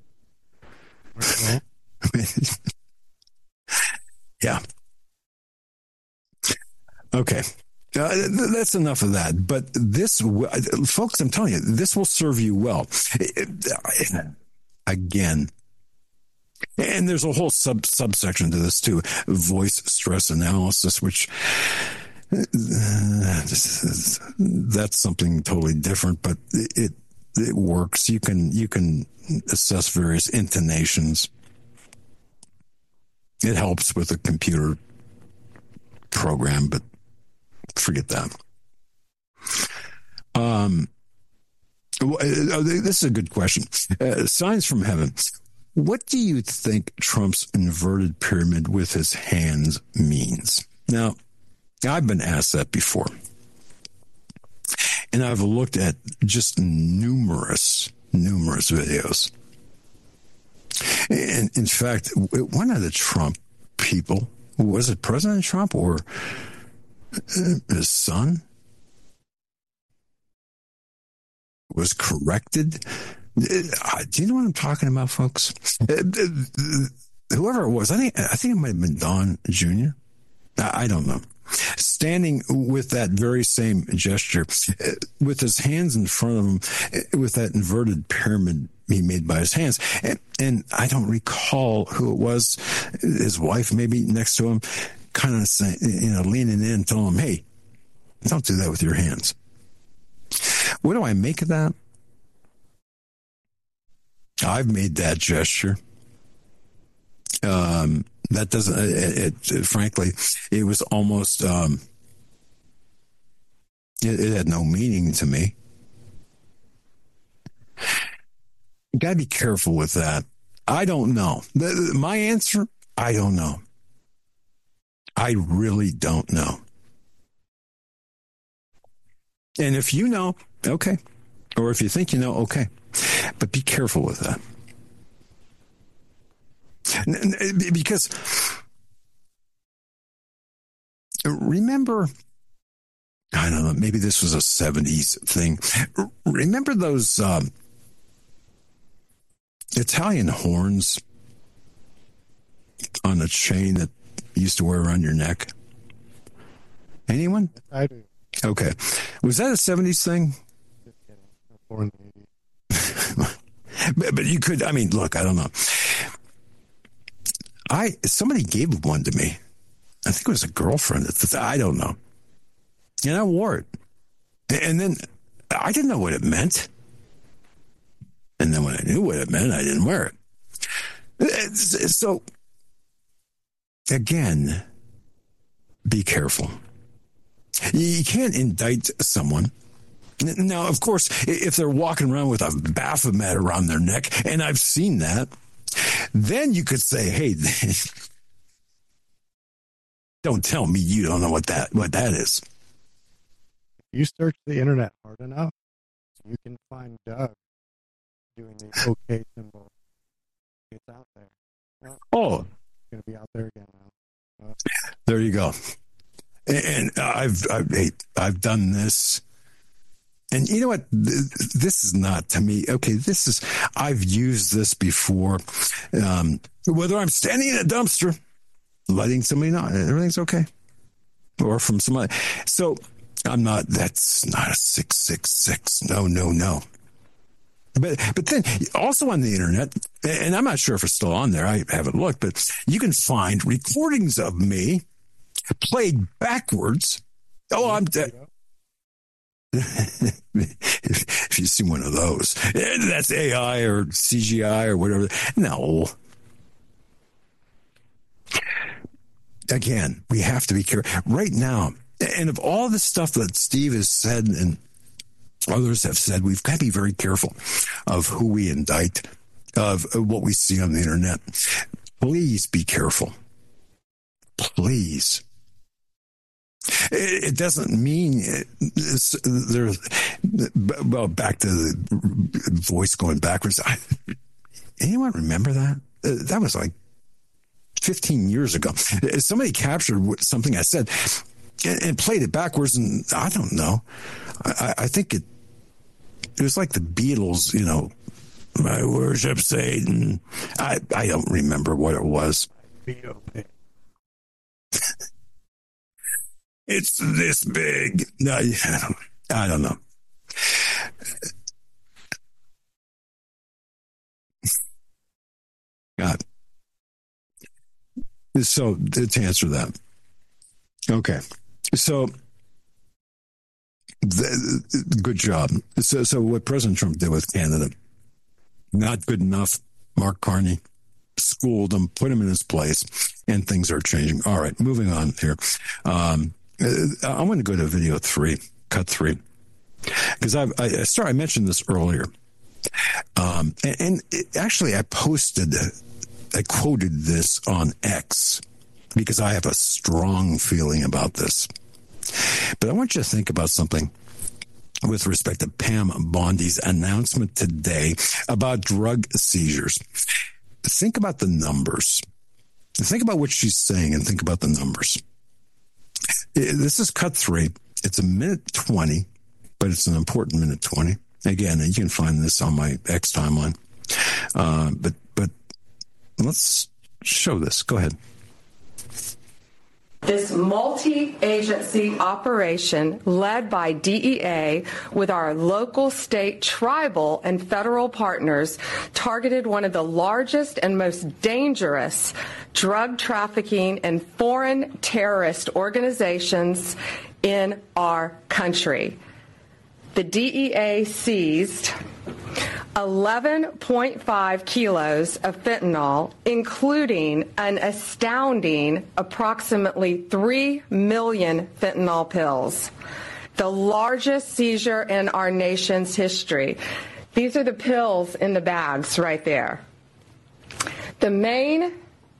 [SPEAKER 1] Yeah. Okay. Uh, that's enough of that. But this, folks, I'm telling you, this will serve you well. Again, and there's a whole sub subsection to this too, voice stress analysis, which That's something totally different, but it it works. You can you can assess various intonations. It helps with a computer program, but forget that. Um, this is a good question. Uh, signs from heaven. What do you think Trump's inverted pyramid with his hands means? Now, I've been asked that before. And I've looked at just numerous, numerous videos. And in fact, one of the Trump people, was it President Trump or his son, was corrected. Do you know what I'm talking about, folks? Whoever it was, I think I think it might have been Don Junior I don't know. Standing with that very same gesture, with his hands in front of him, with that inverted pyramid he made by his hands. And, and I don't recall who it was, his wife maybe next to him, kind of saying, you know, leaning in, telling him, hey, don't do that with your hands. What do I make of that? I've made that gesture. Um, that doesn't, it, it, frankly, it was almost, um, it, it had no meaning to me. You got to be careful with that. I don't know. The, my answer, I don't know. I really don't know. And if you know, okay. Or if you think you know, okay. But be careful with that. Because remember, I don't know, maybe this was a seventies thing. Remember those um, Italian horns on a chain that you used to wear around your neck? Anyone?
[SPEAKER 2] I do.
[SPEAKER 1] Okay. Was that a seventies thing?
[SPEAKER 2] Just kidding. I'm born in the eighties.
[SPEAKER 1] but, but you could, I mean, look, I don't know. I somebody gave one to me. I think it was a girlfriend. I don't know. And I wore it. And then I didn't know what it meant. And then when I knew what it meant, I didn't wear it. So, again, be careful. You can't indict someone. Now, of course, if they're walking around with a Baphomet around their neck, and I've seen that, then you could say, hey, don't tell me you don't know what that what that is.
[SPEAKER 2] If you search the internet hard enough, you can find Doug doing the OK symbol. It's out there. Well,
[SPEAKER 1] oh.
[SPEAKER 2] It's going to be out there again now. Uh,
[SPEAKER 1] there you go. And I've, I've, I've done this. And you know what? This is not to me. Okay, this is, I've used this before. Um, whether I'm standing in a dumpster, letting somebody know everything's okay. Or from somebody. So I'm not, that's not a six six six. No, no, no. But but then also on the internet, and I'm not sure if it's still on there. I haven't looked, but you can find recordings of me played backwards. Oh, I'm dead. If you see one of those, that's A I or C G I or whatever. No. Again, we have to be careful right now. And of all the stuff that Steve has said and others have said, we've got to be very careful of who we indict, of what we see on the internet. Please be careful. Please. It doesn't mean there's, well, back to the voice going backwards. I, anyone remember that? That was like fifteen years ago. Somebody captured something I said and, and played it backwards, and I don't know. I, I think it it was like the Beatles, you know, I worship Satan. I, I don't remember what it was. It's this big. No, I don't, I don't know. God. So to answer that. Okay. So, the, good job. So, so what President Trump did with Canada, not good enough. Mark Carney schooled him, put him in his place, and things are changing. All right, moving on here. Um, I want to go to video three, cut three, because I, I started. I mentioned this earlier, um, and, and it, actually, I posted, I quoted this on X because I have a strong feeling about this. But I want you to think about something with respect to Pam Bondi's announcement today about drug seizures. Think about the numbers. Think about what she's saying and think about the numbers. This is cut three. It's a minute twenty, but it's an important minute twenty. Again, you can find this on my X timeline. Uh, but, but let's show this. Go ahead.
[SPEAKER 6] This multi-agency operation led by D E A with our local, state, tribal, and federal partners targeted one of the largest and most dangerous drug trafficking and foreign terrorist organizations in our country. The D E A seized eleven point five kilos of fentanyl, including an astounding approximately three million fentanyl pills, the largest seizure in our nation's history. These are the pills in the bags right there. The main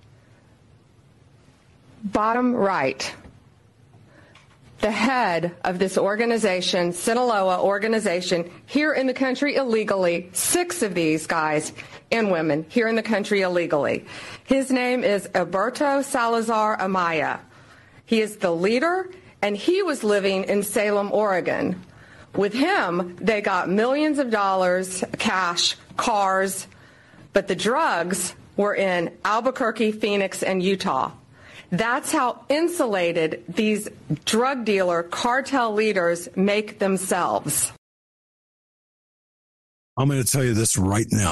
[SPEAKER 6] bottom right, the head of this organization, Sinaloa organization, here in the country illegally, six of these guys and women here in the country illegally. His name is Alberto Salazar Amaya. He is the leader, and he was living in Salem, Oregon. With him, they got millions of dollars, cash, cars, but the drugs were in Albuquerque, Phoenix, and Utah. That's how insulated these drug dealer cartel leaders make themselves.
[SPEAKER 1] I'm going to tell you this right now.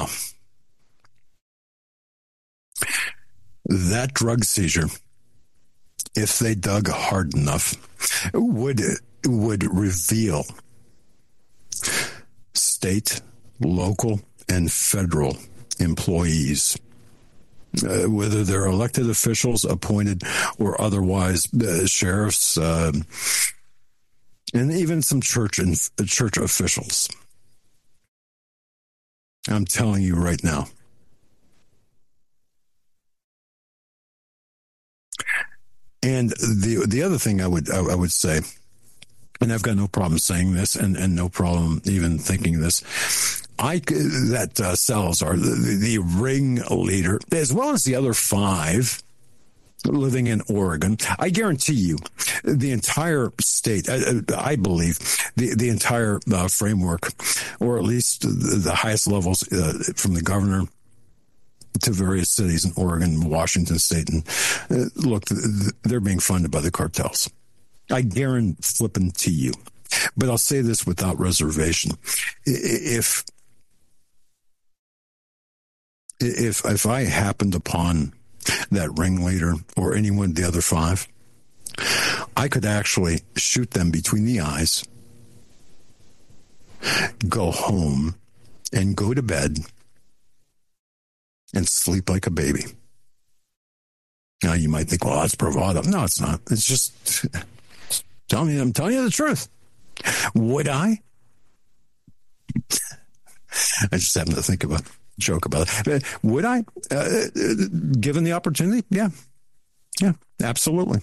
[SPEAKER 1] That drug seizure, if they dug hard enough, would would reveal state, local, and federal employees. Uh, whether they're elected officials, appointed, or otherwise, uh, sheriffs, uh, and even some church and church officials. I'm telling you right now. And the the other thing I would I, I would say, and I've got no problem saying this, and, and no problem even thinking this. I that uh, Salazar, the, the ring leader, as well as the other five living in Oregon, I guarantee you, the entire state, I, I believe, the the entire uh, framework, or at least the, the highest levels, uh, from the governor to various cities in Oregon, Washington State, and uh, look, they're being funded by the cartels. I guarantee flipping to you, but I'll say this without reservation: if If if I happened upon that ringleader or anyone of the other five, I could actually shoot them between the eyes, go home, and go to bed and sleep like a baby. Now you might think, well, that's bravado. No, it's not. It's just telling you, I'm telling you the truth. Would I? I just happened to think about it. Joke about it. Would I, uh, given the opportunity? Yeah. Yeah, absolutely.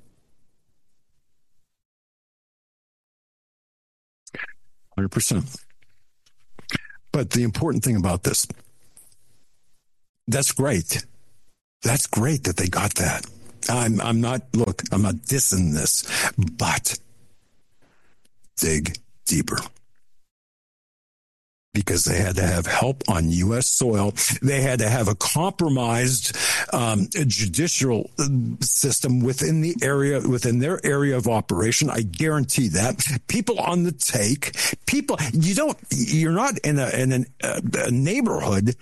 [SPEAKER 1] one hundred percent. But the important thing about this, that's great. That's great that they got that. I'm, I'm not, look, I'm not dissing this, but dig deeper. Because they had to have help on U S soil. They had to have a compromised um, judicial system within the area, within their area of operation. I guarantee that. People on the take, people, you don't, you're not in a, in an, uh, a neighborhood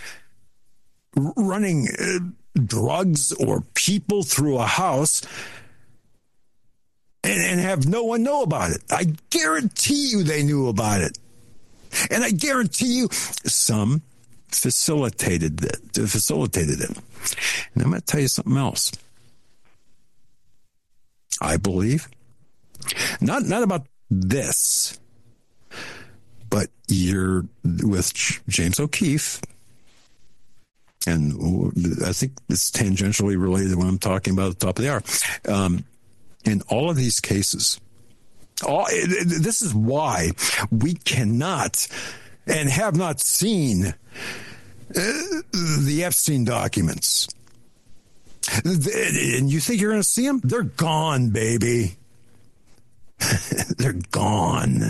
[SPEAKER 1] running uh, drugs or people through a house and, and have no one know about it. I guarantee you they knew about it. And I guarantee you some facilitated it, facilitated it. And I'm going to tell you something else. I believe, not, not about this, but you're with James O'Keefe, and I think it's tangentially related to what I'm talking about at the top of the hour. Um, in all of these cases, all, this is why we cannot and have not seen uh, the Epstein documents. And you think you're going to see them? They're gone, baby. They're gone.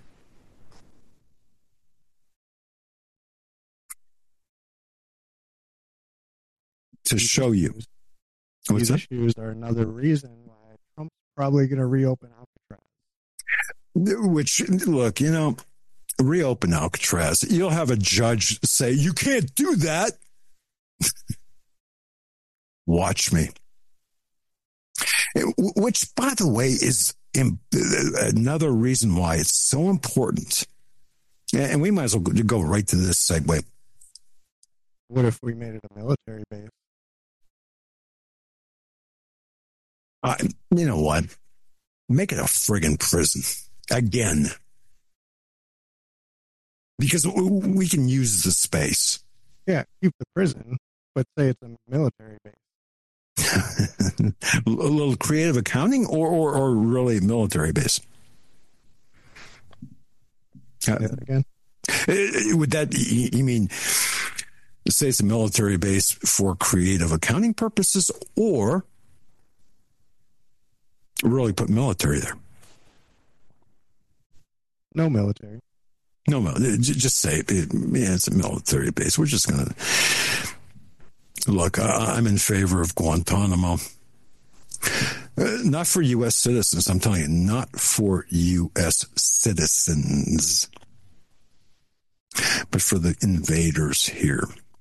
[SPEAKER 1] To show you. What's
[SPEAKER 2] These issues are another reason why Trump's probably going to reopen Alcatraz.
[SPEAKER 1] Which, look, you know, reopen Alcatraz. You'll have a judge say, you can't do that. Watch me. Which, by the way, is another reason why it's so important. And we might as well go right to this segue.
[SPEAKER 2] What if we made it a military base?
[SPEAKER 1] Uh, you know what? Make it a friggin' prison. Again. Because we can use the space.
[SPEAKER 2] Yeah, keep the prison, but say it's a military base.
[SPEAKER 1] A little creative accounting or, or, or really military base?
[SPEAKER 2] Uh, again?
[SPEAKER 1] Would that, you mean, say it's a military base for creative accounting purposes or really put military there?
[SPEAKER 2] No military.
[SPEAKER 1] No, no, just say, yeah, it's a military base. We're just going to... Look, I'm in favor of Guantanamo. Uh, not for U S citizens, I'm telling you, not for U S citizens, but for the invaders here.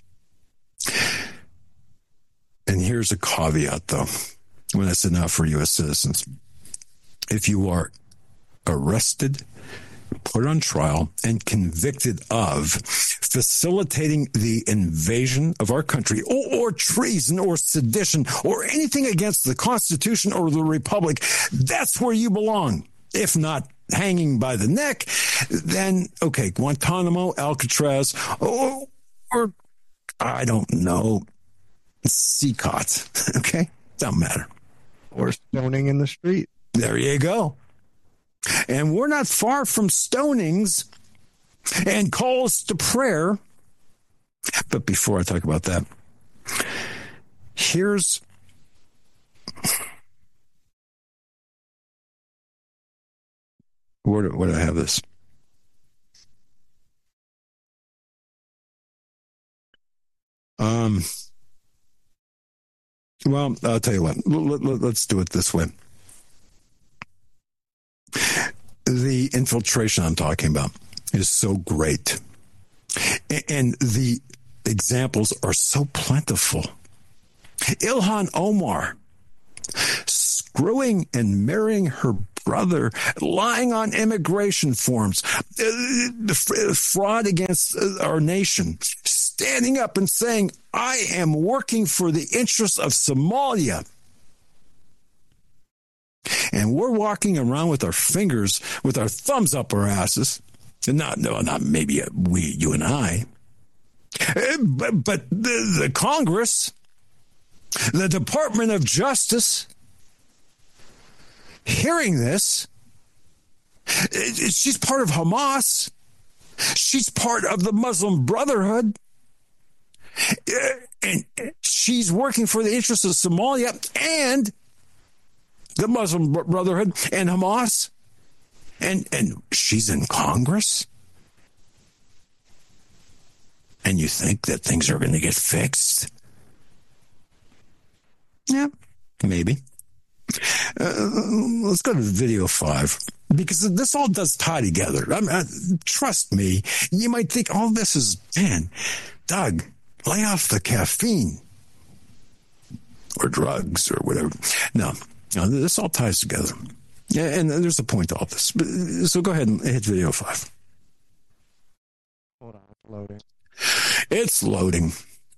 [SPEAKER 1] And here's a caveat, though, when I said not for U S citizens. If you are arrested, put on trial, and convicted of facilitating the invasion of our country or, or treason or sedition or anything against the Constitution or the Republic, that's where you belong. If not hanging by the neck, then, okay, Guantanamo, Alcatraz, or, or I don't know, C C O T, okay? Don't matter.
[SPEAKER 2] Or stoning in the street.
[SPEAKER 1] There you go. And we're not far from stonings and calls to prayer. But before I talk about that, here's where do, where do I have this? Um. Well, I'll tell you what. Let, let, let's do it this way. The infiltration I'm talking about is so great. And the examples are so plentiful. Ilhan Omar screwing and marrying her brother, lying on immigration forms, fraud against our nation, standing up and saying, I am working for the interests of Somalia. And we're walking around with our fingers, with our thumbs up our asses. And not, no, not maybe we, you and I. But, but the, the Congress, the Department of Justice, hearing this, she's part of Hamas. She's part of the Muslim Brotherhood. And she's working for the interests of Somalia and the Muslim Brotherhood and Hamas, and and she's in Congress, and you think that things are going to get fixed? Yeah, maybe. Uh, let's go to video five, because this all does tie together. I mean, uh, trust me, you might think all this is, man, Doug, lay off the caffeine or drugs or whatever. No. Now, this all ties together. Yeah, and there's a point to all this. So go ahead and hit video five.
[SPEAKER 2] Hold on, it's loading.
[SPEAKER 1] It's loading.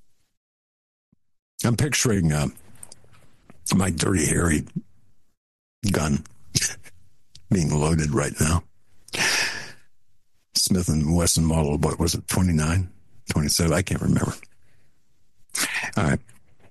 [SPEAKER 1] I'm picturing uh, my dirty, hairy gun being loaded right now. Smith and Wesson model, what was it, twenty-nine, twenty-seven? I can't remember. All right.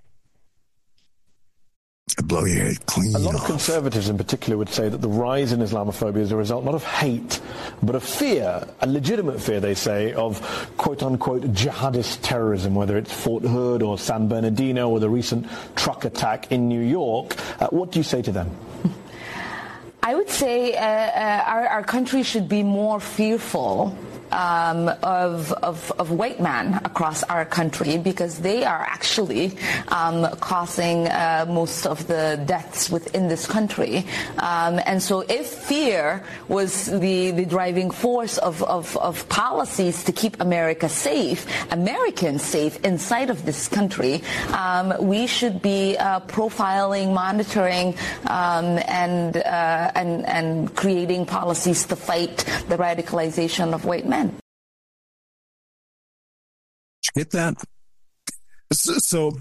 [SPEAKER 1] Blow your head clean
[SPEAKER 7] A lot
[SPEAKER 1] off.
[SPEAKER 7] of conservatives in particular would say that the rise in Islamophobia is a result not of hate, but of fear, a legitimate fear, they say, of quote-unquote jihadist terrorism, whether it's Fort Hood or San Bernardino or the recent truck attack in New York. Uh, what do you say to them?
[SPEAKER 8] I would say uh, uh, our, our country should be more fearful Um, of, of, of white men across our country, because they are actually um, causing uh, most of the deaths within this country. Um, and so if fear was the, the driving force of, of, of policies to keep America safe, Americans safe inside of this country, um, we should be uh, profiling, monitoring, um, and, uh, and, and creating policies to fight the radicalization of white men.
[SPEAKER 1] Get that? So, so,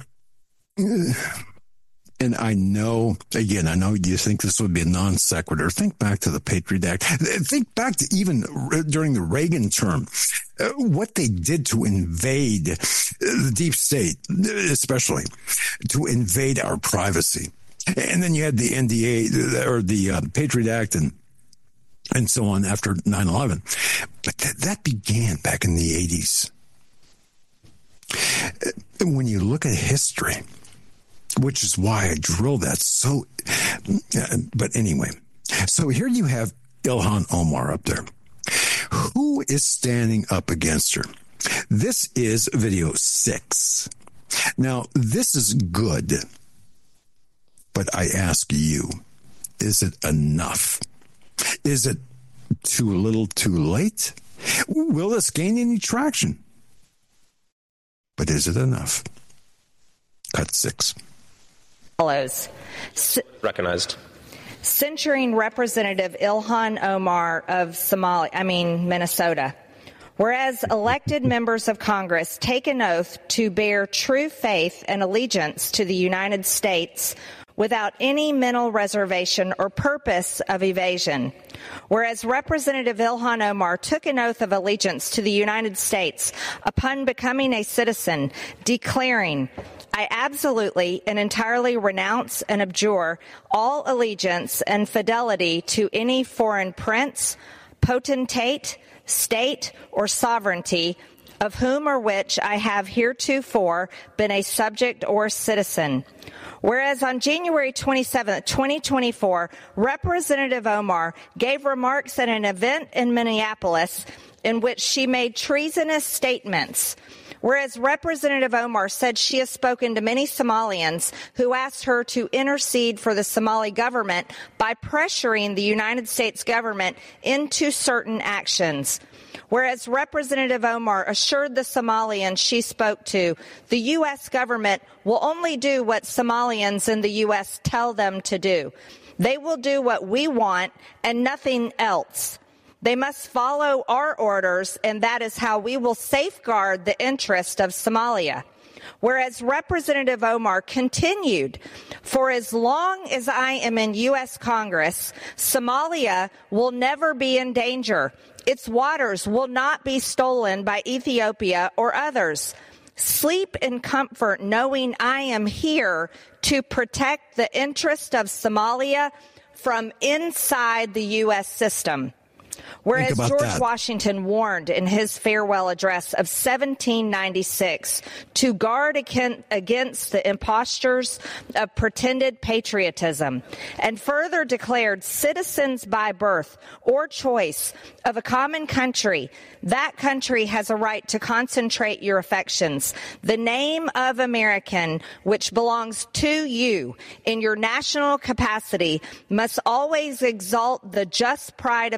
[SPEAKER 1] and I know, again, I know you think this would be a non sequitur. Think back to the Patriot Act. Think back to even during the Reagan term, uh, what they did to invade the deep state, especially to invade our privacy. And then you had the N D A or the uh, Patriot Act and and so on after nine eleven. But th- that began back in the eighties. When you look at history, which is why I drill that so, uh, but anyway, so here you have Ilhan Omar up there. Who is standing up against her? This is video six. Now, this is good, but I ask you, is it enough? Is it too little, too late? Will this gain any traction? But is it enough? Cut six.
[SPEAKER 9] Follows. C-
[SPEAKER 10] Recognized.
[SPEAKER 9] Censuring Representative Ilhan Omar of Somalia, I mean Minnesota. Whereas elected members of Congress take an oath to bear true faith and allegiance to the United States without any mental reservation or purpose of evasion. Whereas Representative Ilhan Omar took an oath of allegiance to the United States upon becoming a citizen, declaring, I absolutely and entirely renounce and abjure all allegiance and fidelity to any foreign prince, potentate, state, or sovereignty, of whom or which I have heretofore been a subject or citizen. Whereas on January twenty-seventh, twenty twenty-four, Representative Omar gave remarks at an event in Minneapolis in which she made treasonous statements. Whereas Representative Omar said she has spoken to many Somalians who asked her to intercede for the Somali government by pressuring the United States government into certain actions. Whereas Representative Omar assured the Somalians she spoke to, the U S government will only do what Somalians in the U S tell them to do. They will do what we want and nothing else. They must follow our orders, and that is how we will safeguard the interest of Somalia. Whereas Representative Omar continued, for as long as I am in U S Congress, Somalia will never be in danger. Its waters will not be stolen by Ethiopia or others. Sleep in comfort knowing I am here to protect the interest of Somalia from inside the U S system. Whereas George
[SPEAKER 1] that.
[SPEAKER 9] Washington warned in his farewell address of seventeen ninety-six to guard against the impostures of pretended patriotism, and further declared citizens by birth or choice of a common country, that country has a right to concentrate your affections. The name of American, which belongs to you in your national capacity, must always exalt the just pride of patriotism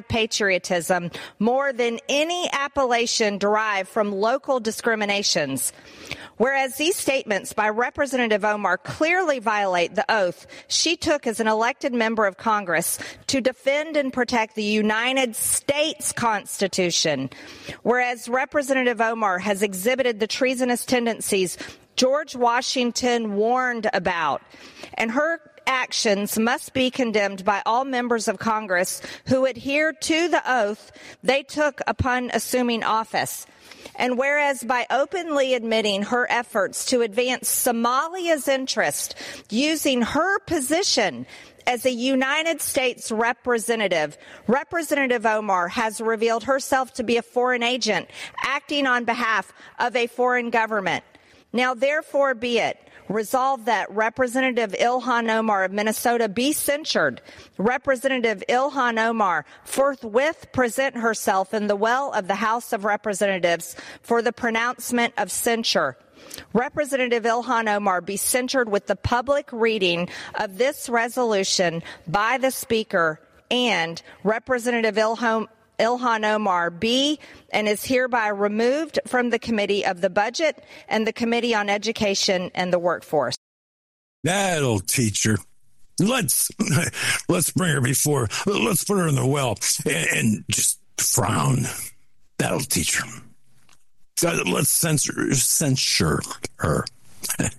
[SPEAKER 9] patriotism more than any appellation derived from local discriminations. Whereas these statements by Representative Omar clearly violate the oath she took as an elected member of Congress to defend and protect the United States Constitution. Whereas Representative Omar has exhibited the treasonous tendencies George Washington warned about, and her actions must be condemned by all members of Congress who adhere to the oath they took upon assuming office. And whereas by openly admitting her efforts to advance Somalia's interest using her position as a United States representative, Representative Omar has revealed herself to be a foreign agent acting on behalf of a foreign government. Now, therefore, be it resolved that Representative Ilhan Omar of Minnesota be censured. Representative Ilhan Omar forthwith present herself in the well of the House of Representatives for the pronouncement of censure. Representative Ilhan Omar be censured with the public reading of this resolution by the Speaker, and Representative Ilhan Ilhan Omar be and is hereby removed from the Committee of the Budget and the Committee on Education and the Workforce.
[SPEAKER 1] That'll teach her. Let's let's bring her before. Let's put her in the well and, and just frown. That'll teach her. So let's censor censure her.
[SPEAKER 2] And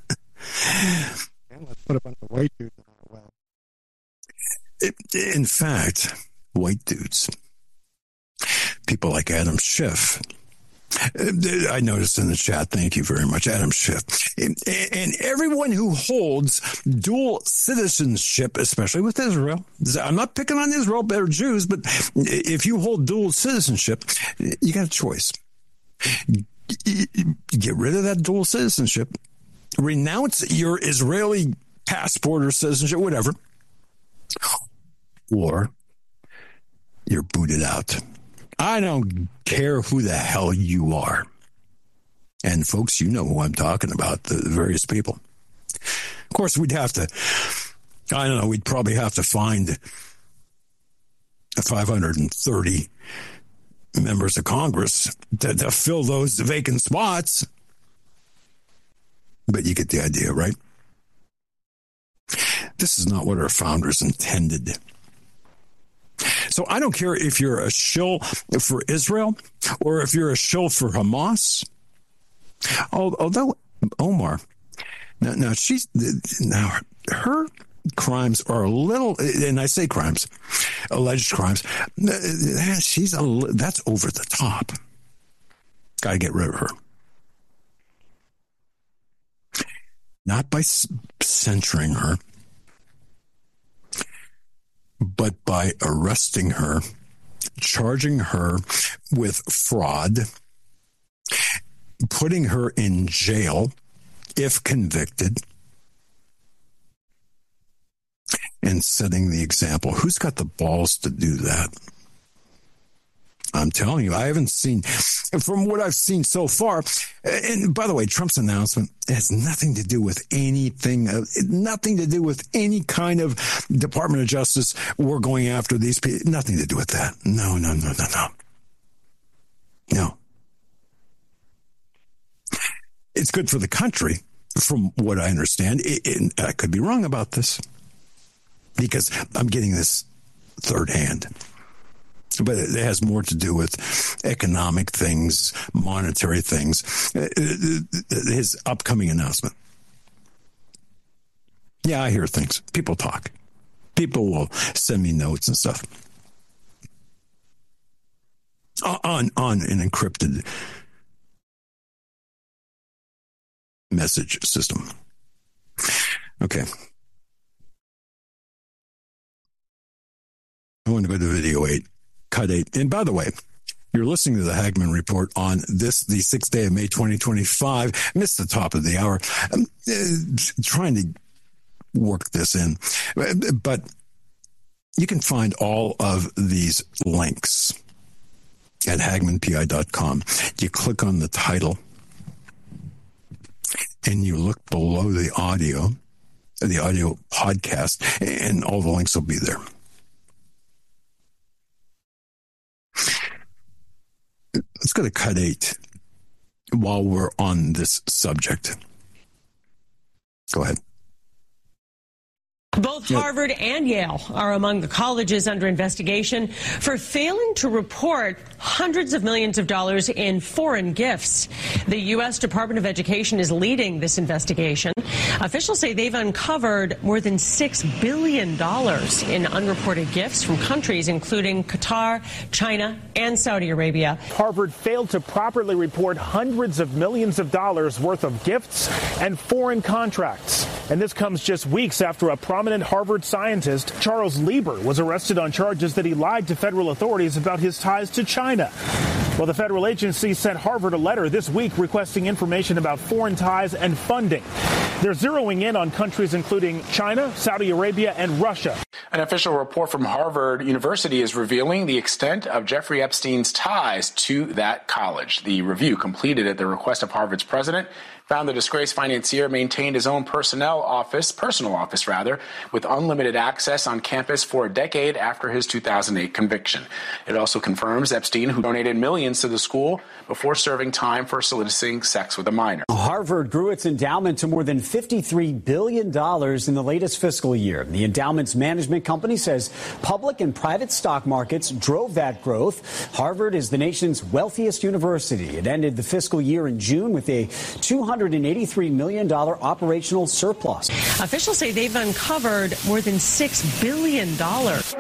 [SPEAKER 2] let's put a bunch of white dudes in the well.
[SPEAKER 1] In fact, white dudes. People like Adam Schiff. I noticed in the chat, thank you very much, Adam Schiff. And, and everyone who holds dual citizenship, especially with Israel, I'm not picking on Israel, they're Jews, but if you hold dual citizenship, you got a choice. Get rid of that dual citizenship, renounce your Israeli passport or citizenship, whatever, or you're booted out. I don't care who the hell you are. And folks, you know who I'm talking about, the various people. Of course, we'd have to, I don't know, we'd probably have to find five hundred thirty members of Congress to, to fill those vacant spots. But you get the idea, right? This is not what our founders intended. So I don't care if you're a shill for Israel or if you're a shill for Hamas. Although Omar, now, now she's now her crimes are a little, and I say crimes, alleged crimes. She's a that's over the top. Got to get rid of her. Not by censuring her, but by arresting her, charging her with fraud, putting her in jail if convicted, and setting the example. Who's got the balls to do that? I'm telling you, I haven't seen, from what I've seen so far, and by the way, Trump's announcement has nothing to do with anything, nothing to do with any kind of Department of Justice. We're going after these people. Nothing to do with that. No, no, no, no, no. No. It's good for the country, from what I understand. It, it, I could be wrong about this, because I'm getting this third hand. But it has more to do with economic things, monetary things. His upcoming announcement. Yeah, I hear things. People talk. People will send me notes and stuff on on an encrypted message system. Okay. I want to go to video eight. Cut eight. And by the way, you're listening to the Hagmann Report on this, the sixth day of May, twenty twenty-five. Missed the top of the hour. I'm uh, trying to work this in. But you can find all of these links at hagmann p i dot com. You click on the title and you look below the audio, the audio podcast, and all the links will be there. Let's go to cut eight while we're on this subject. Go ahead.
[SPEAKER 10] Both Harvard and Yale are among the colleges under investigation for failing to report hundreds of millions of dollars in foreign gifts. The U S Department of Education is leading this investigation. Officials say they've uncovered more than six billion dollars in unreported gifts from countries including Qatar, China, and Saudi Arabia.
[SPEAKER 11] Harvard failed to properly report hundreds of millions of dollars worth of gifts and foreign contracts. And this comes just weeks after a prominent Harvard scientist, Charles Lieber, was arrested on charges that he lied to federal authorities about his ties to China. Well, the federal agency sent Harvard a letter this week requesting information about foreign ties and funding. They're zeroing in on countries including China, Saudi Arabia, and Russia.
[SPEAKER 12] An official report from Harvard University is revealing the extent of Jeffrey Epstein's ties to that college. The review, completed at the request of Harvard's president, found the disgraced financier maintained his own personnel office, personal office rather, with unlimited access on campus for a decade after his two thousand eight conviction. It also confirms Epstein, who donated millions to the school before serving time for soliciting sex with a minor.
[SPEAKER 13] Harvard grew its endowment to more than fifty-three billion dollars in the latest fiscal year. The endowment's management company says public and private stock markets drove that growth. Harvard is the nation's wealthiest university. It ended the fiscal year in June with a two hundred eighty-three million dollars operational surplus.
[SPEAKER 10] Officials say they've uncovered more than six billion dollars.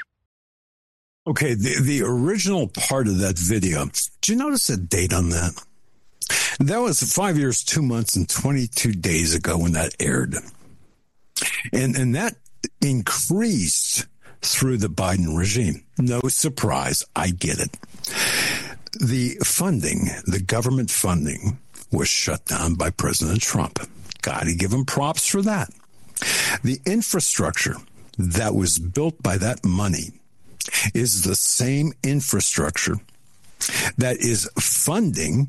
[SPEAKER 1] Okay, the, the original part of that video, did you notice the date on that? That was five years, two months, and twenty-two days ago when that aired. And, and that increased through the Biden regime. No surprise, I get it. The funding, the government funding, was shut down by President Trump. Got to give him props for that. The infrastructure that was built by that money is the same infrastructure that is funding,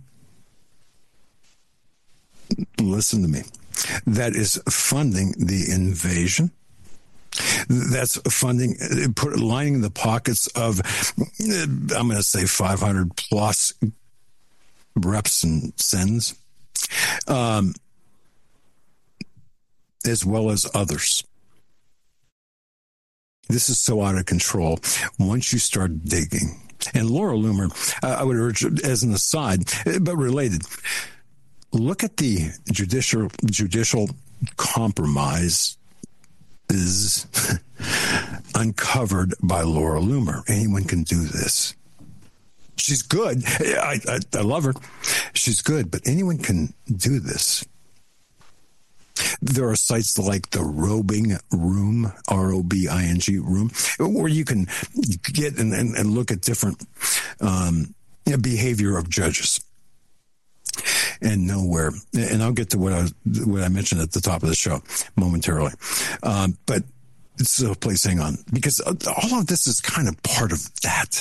[SPEAKER 1] listen to me, that is funding the invasion. That's funding, put lining the pockets of, I'm going to say five hundred plus reps and sends, um, as well as others. This is so out of control. Once you start digging, and Laura Loomer, uh, I would urge, as an aside, but related, look at the judicial judicial compromise is uncovered by Laura Loomer. Anyone can do this. She's good. I, I, I love her. She's good, but anyone can do this. There are sites like the Robing Room, R O B I N G Room, where you can get and, and, and look at different um, behavior of judges and know where. And I'll get to what I what I mentioned at the top of the show momentarily. Um, but so please hang on, because all of this is kind of part of that.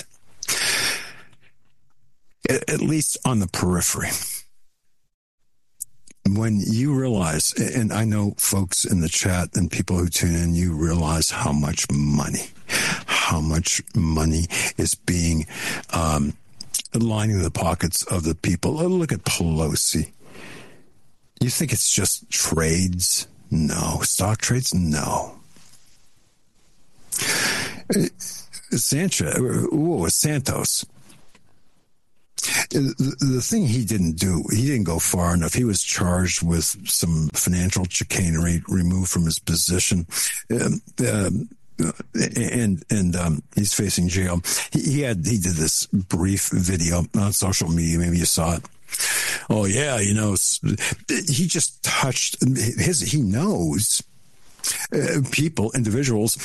[SPEAKER 1] At least on the periphery. When you realize, and I know folks in the chat and people who tune in, you realize how much money, how much money is being um, lining the pockets of the people. Look at Pelosi. You think it's just trades? No. Stock trades? No. Sanchez, ooh, Santos. The, the thing he didn't do, he didn't go far enough. He was charged with some financial chicanery, removed from his position, um, um, and and um, he's facing jail. He, he had he did this brief video on social media. Maybe you saw it. Oh yeah, you know, he just touched his. He knows uh, people, individuals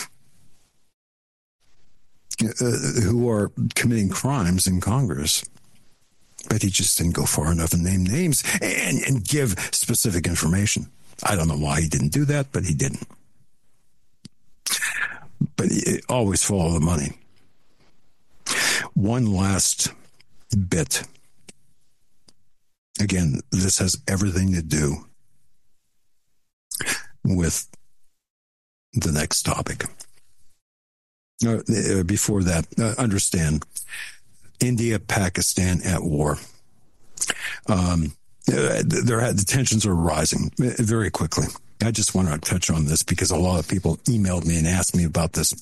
[SPEAKER 1] uh, who are committing crimes in Congress. But he just didn't go far enough and name names and, and give specific information. I don't know why he didn't do that, but he didn't. But he, always follow the money. One last bit. Again, this has everything to do with the next topic. Uh, before that, uh, understand India, Pakistan at war. Um, there, the tensions are rising very quickly. I just want to touch on this because a lot of people emailed me and asked me about this.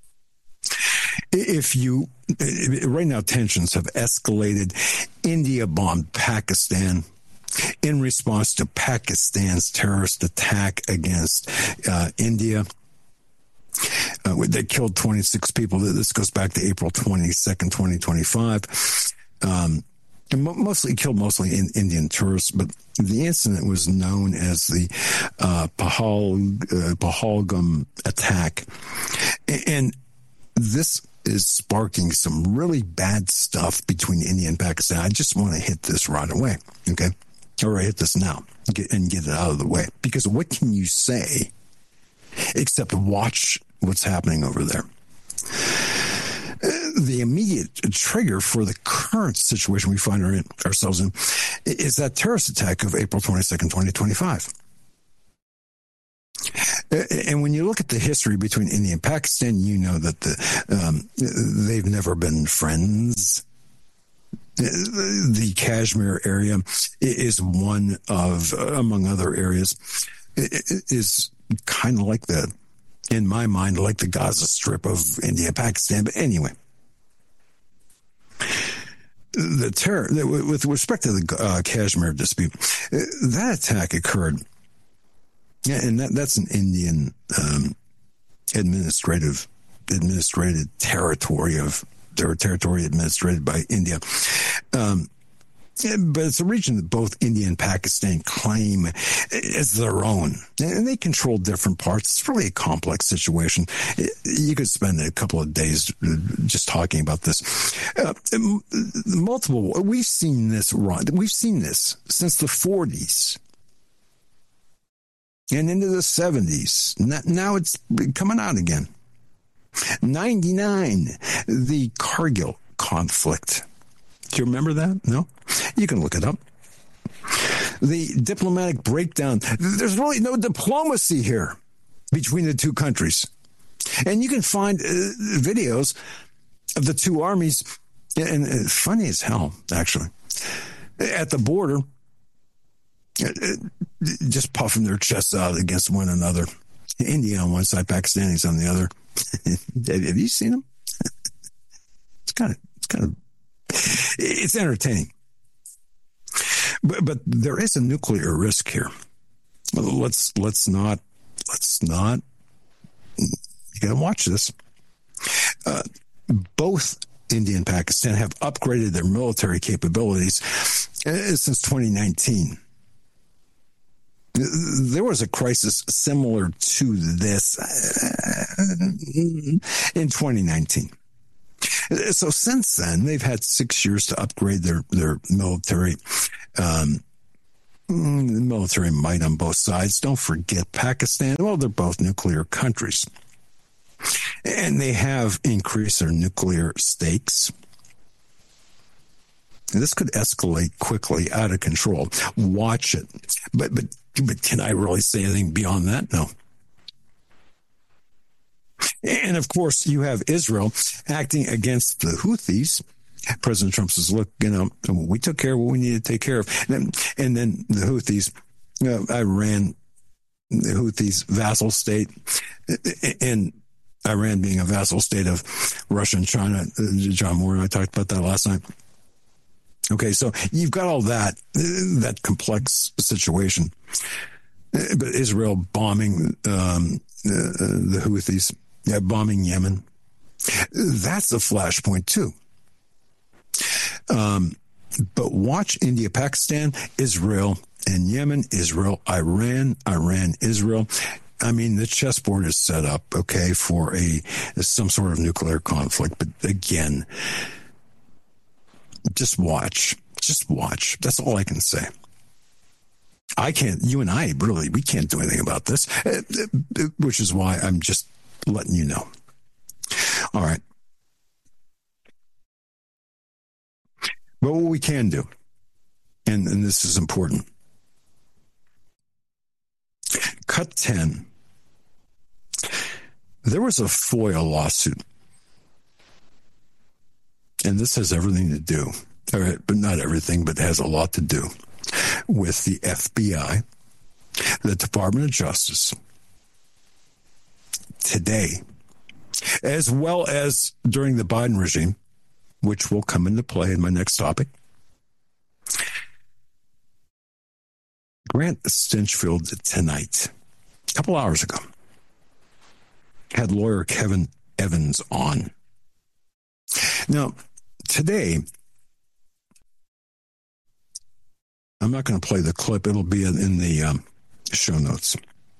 [SPEAKER 1] If you, right now, tensions have escalated. India bombed Pakistan in response to Pakistan's terrorist attack against uh, India. Uh, they killed twenty-six people. This goes back to April twenty-second, twenty twenty-five. Um, and mo- mostly killed mostly in Indian tourists, but the incident was known as the uh, Pahal, uh, Pahalgam attack. And this is sparking some really bad stuff between India and Pakistan. I just want to hit this right away, okay? Or hit this now get, and get it out of the way. Because what can you say except watch what's happening over there? The immediate trigger for the current situation we find ourselves in is that terrorist attack of April twenty-second, twenty twenty-five. And when you look at the history between India and Pakistan, you know that the, um, they've never been friends. The Kashmir area is one of, among other areas, is kind of like the, in my mind, like the Gaza Strip of India and Pakistan. But anyway, the terror, with respect to the uh, Kashmir dispute, that attack occurred. Yeah, and that, that's an Indian um, administrative administrated territory of their territory administrated by India. Um, but it's a region that both India and Pakistan claim as their own, and they control different parts. It's really a complex situation. You could spend a couple of days just talking about this. Uh, multiple, we've seen this run. We've seen this since the forties. And into the seventies. Now it's coming out again. ninety-nine, the Kargil conflict. Do you remember that? No? You can look it up. The diplomatic breakdown. There's really no diplomacy here between the two countries. And you can find uh, videos of the two armies, and uh, funny as hell, actually, at the border, just puffing their chests out against one another. India on one side, Pakistanis on the other. Have you seen them? It's kind of, it's kind of, it's entertaining. But, but there is a nuclear risk here. Let's, let's not, let's not, you gotta watch this. Uh, both India and Pakistan have upgraded their military capabilities uh, since twenty nineteen. There was a crisis similar to this in twenty nineteen. So since then, they've had six years to upgrade their, their military, um, military might on both sides. Don't forget Pakistan. Well, they're both nuclear countries. And they have increased their nuclear stakes. This could escalate quickly, out of control. Watch it. But, but, but can I really say anything beyond that? No. And of course, you have Israel acting against the Houthis. President Trump says, look, you know, we took care of what we needed to take care of. And then, and then the Houthis, uh, Iran, the Houthis, vassal state, and Iran being a vassal state of Russia and China. John Moore and I talked about that last night. Okay, so you've got all that, that complex situation. But Israel bombing um, uh, the Houthis, yeah, bombing Yemen, that's a flashpoint too. Um, but watch India, Pakistan, Israel, and Yemen, Israel, Iran, Iran, Israel. I mean, the chessboard is set up, okay, for a some sort of nuclear conflict. But again, just watch. Just watch. That's all I can say. I can't, you and I really, we can't do anything about this, which is why I'm just letting you know. All right. But what we can do, and, and this is important, cut ten. There was a FOIA lawsuit and this has everything to do, but not everything, but has a lot to do with the F B I, the Department of Justice, today, as well as during the Biden regime, which will come into play in my next topic. Grant Stinchfield tonight, a couple hours ago, had lawyer Kevin Evans on. Now, today, I'm not going to play the clip. It'll be in the um, show notes.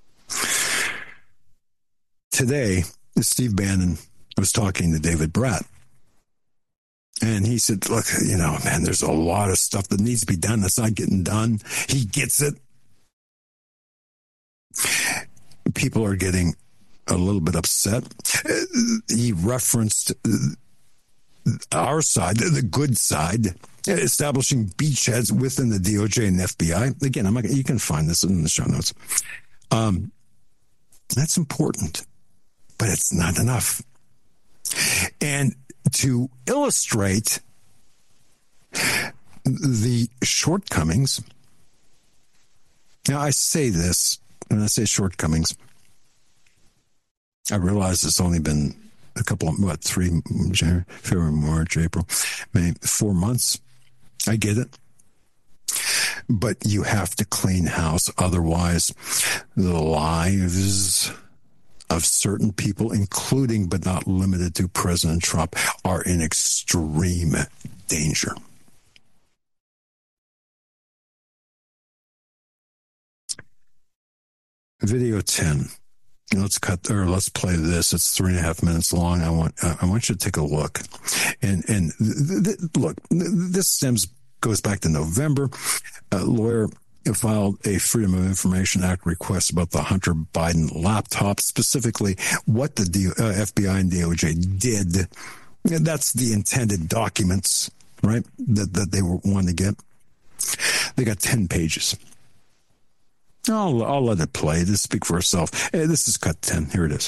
[SPEAKER 1] Today, Steve Bannon was talking to David Brat. And he said, look, you know, man, there's a lot of stuff that needs to be done that's not getting done. He gets it. People are getting a little bit upset. He referenced our side, the good side, establishing beachheads within the D O J and F B I. Again, I'm not, you can find this in the show notes. Um, that's important, but it's not enough. And to illustrate the shortcomings, now I say this, when I say shortcomings, I realize it's only been a couple of, what, three, January, February, March, April, May, four months. I get it. But you have to clean house. Otherwise, the lives of certain people, including but not limited to President Trump, are in extreme danger. Video ten. Let's cut or let's play this. It's three and a half minutes long. I want I want you to take a look, and and th- th- look. This stems goes back to November. A lawyer filed a Freedom of Information Act request about the Hunter Biden laptop, specifically what the D- uh, F B I and D O J did. That's the intended documents, right? That that they were wanting to get. They got ten pages. I'll, I'll let it play. This speak for itself. Hey, this is cut ten. Here it is.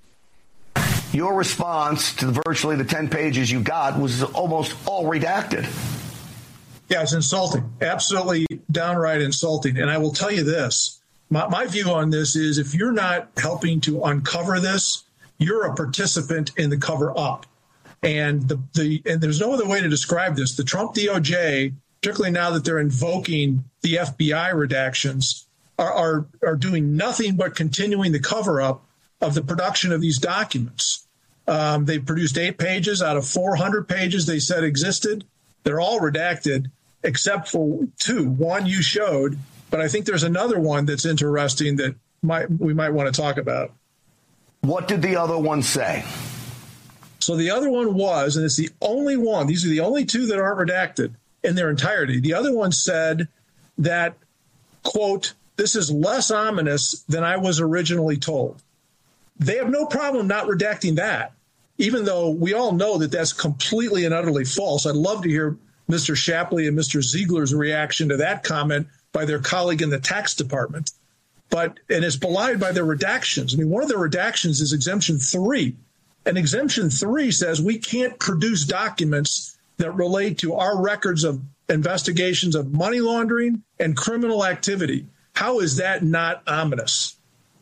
[SPEAKER 14] Your response to the, virtually the ten pages you got was almost all redacted.
[SPEAKER 15] Yeah, it's insulting. Absolutely downright insulting. And I will tell you this. My, my view on this is if you're not helping to uncover this, you're a participant in the cover up. And the, the and there's no other way to describe this. The Trump D O J, particularly now that they're invoking the F B I redactions, Are, are are doing nothing but continuing the cover-up of the production of these documents. Um, they produced eight pages out of four hundred pages they said existed. They're all redacted except for two. One you showed, but I think there's another one that's interesting that might we might want to talk about.
[SPEAKER 14] What did the other one say?
[SPEAKER 15] So the other one was, and it's the only one, these are the only two that aren't redacted in their entirety. The other one said that, quote, this is less ominous than I was originally told. They have no problem not redacting that, even though we all know that that's completely and utterly false. I'd love to hear Mister Shapley and Mister Ziegler's reaction to that comment by their colleague in the tax department. But, and it's belied by their redactions. I mean, one of the redactions is exemption three. And exemption three says we can't produce documents that relate to our records of investigations of money laundering and criminal activity. How is that not ominous?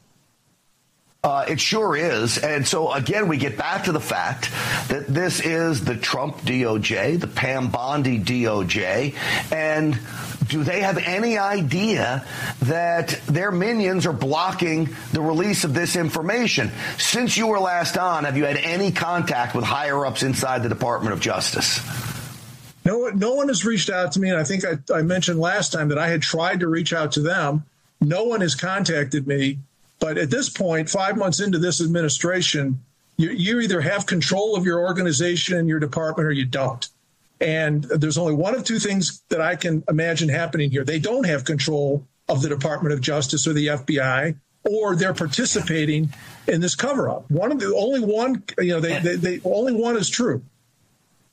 [SPEAKER 14] Uh, it sure is. And so, again, we get back to the fact that this is the Trump D O J, the Pam Bondi D O J. And do they have any idea that their minions are blocking the release of this information? Since you were last on, have you had any contact with higher-ups inside the Department of Justice?
[SPEAKER 15] No, no one has reached out to me, and I think I, I mentioned last time that I had tried to reach out to them. No one has contacted me. But at this point, five months into this administration, you, you either have control of your organization and your department or you don't. And there's only one of two things that I can imagine happening here. They don't have control of the Department of Justice or the F B I, or they're participating in this cover-up. One of the only one, you know, they, they, they only one is true.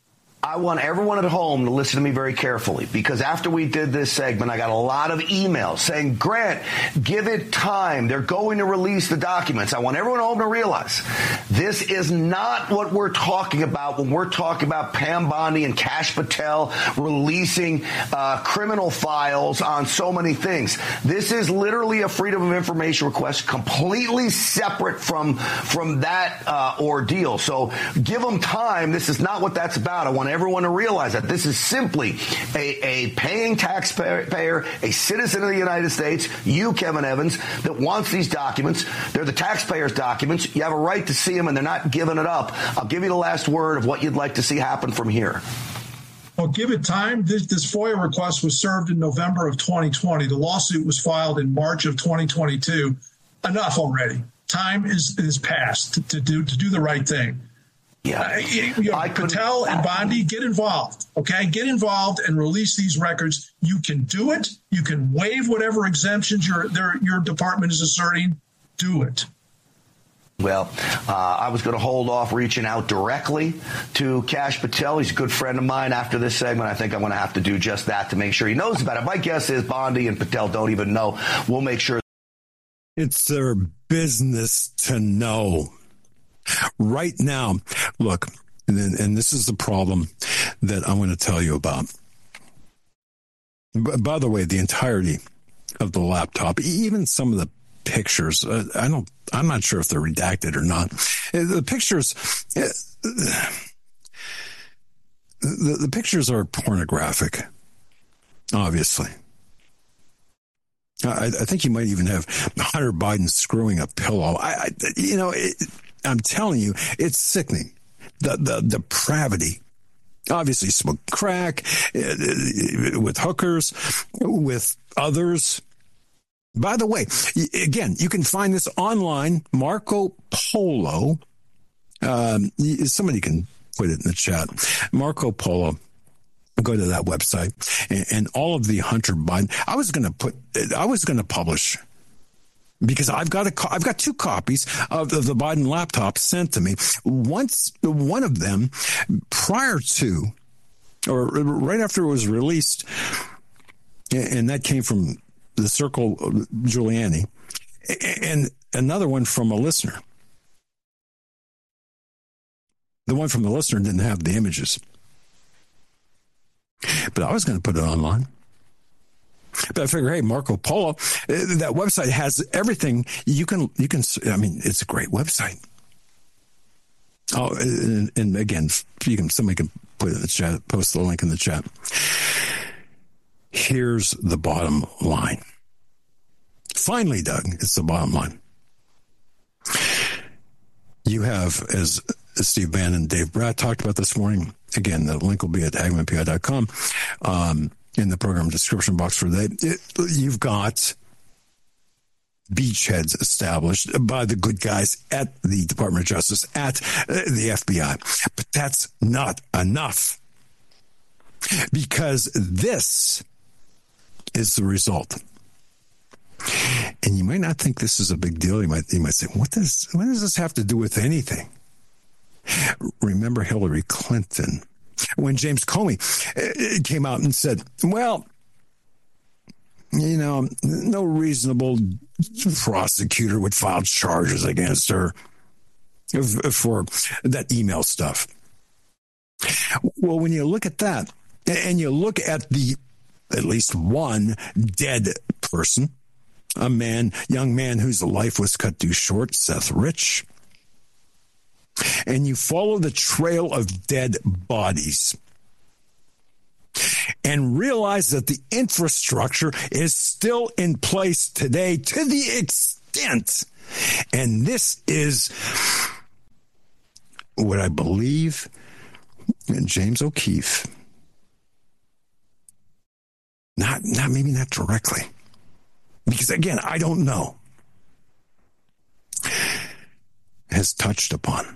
[SPEAKER 14] I want everyone at home to listen to me very carefully, because after we did this segment, I got a lot of emails saying, Grant, give it time. They're going to release the documents. I want everyone at home to realize this is not what we're talking about when we're talking about Pam Bondi and Kash Patel releasing uh, criminal files on so many things. This is literally a Freedom of Information request, completely separate from, from that uh, ordeal. So give them time. This is not what that's about. I want everyone to realize that this is simply a, a paying taxpayer, a citizen of the United States, you, Kevin Evans, that wants these documents. They're the taxpayers' documents. You have a right to see them, and they're not giving it up. I'll give you the last word of what you'd like to see happen from here.
[SPEAKER 15] Well, give it time. This, this FOIA request was served in November of twenty twenty. The lawsuit was filed in March of twenty twenty-two. Enough already. Time is is passed to, to do to do the right thing.
[SPEAKER 14] Yeah,
[SPEAKER 15] uh, you know,
[SPEAKER 14] I
[SPEAKER 15] Patel and Bondi, get involved. Okay, get involved and release these records. You can do it. You can waive whatever exemptions your their, your department is asserting. Do it.
[SPEAKER 14] Well, uh, I was going to hold off reaching out directly to Kash Patel. He's a good friend of mine. After this segment, I think I'm going to have to do just that to make sure he knows about it. My guess is Bondi and Patel don't even know. We'll make sure.
[SPEAKER 1] It's their business to know. Right now, look, and, and this is the problem that I'm going to tell you about. B- by the way, the entirety of the laptop, even some of the pictures, uh, I don't, I'm not sure if they're redacted or not. The pictures, uh, the, the pictures are pornographic, obviously. I, I think you might even have Hunter Biden screwing a pillow. I, I you know, it, I'm telling you, it's sickening. The, the depravity. Obviously, smoke crack uh, with hookers, with others. By the way, again, you can find this online, Marco Polo. Um, somebody can put it in the chat. Marco Polo. Go to that website, and, and all of the Hunter Biden. I was going to put. I was going to publish because I've got a. I've got two copies of, of the Biden laptop sent to me. Once one of them, prior to, or right after it was released, and that came from the Circle Giuliani, and another one from a listener. The one from the listener didn't have the images. But I was going to put it online. But I figure, hey, Marco Polo, that website has everything. You can, you can, I mean, it's a great website. Oh, and, and again, you can, somebody can put it in the chat, post the link in the chat. Here's the bottom line. Finally, Doug, it's the bottom line. You have, as Steve Bannon and Dave Bratt talked about this morning, again, the link will be at hagmann p i dot com um, in the program description box for that. It, you've got beachheads established by the good guys at the Department of Justice, at uh, the F B I. But that's not enough, because this is the result. And you might not think this is a big deal. You might, you might say, what does, what does this have to do with anything? Remember Hillary Clinton, when James Comey came out and said, well, you know, no reasonable prosecutor would file charges against her for that email stuff. Well, when you look at that and you look at the at least one dead person, a man, young man whose life was cut too short, Seth Rich, and you follow the trail of dead bodies and realize that the infrastructure is still in place today to the extent, and this is what I believe James O'Keefe, not, not maybe not directly, because again, I don't know, has touched upon.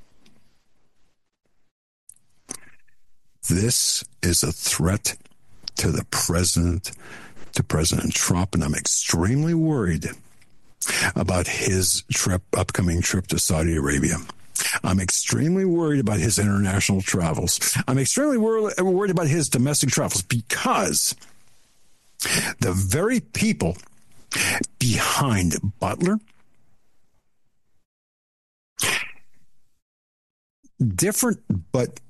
[SPEAKER 1] This is a threat to the president, to President Trump, and I'm extremely worried about his trip, upcoming trip to Saudi Arabia. I'm extremely worried about his international travels. I'm extremely wor- worried about his domestic travels because the very people behind Butler, different, but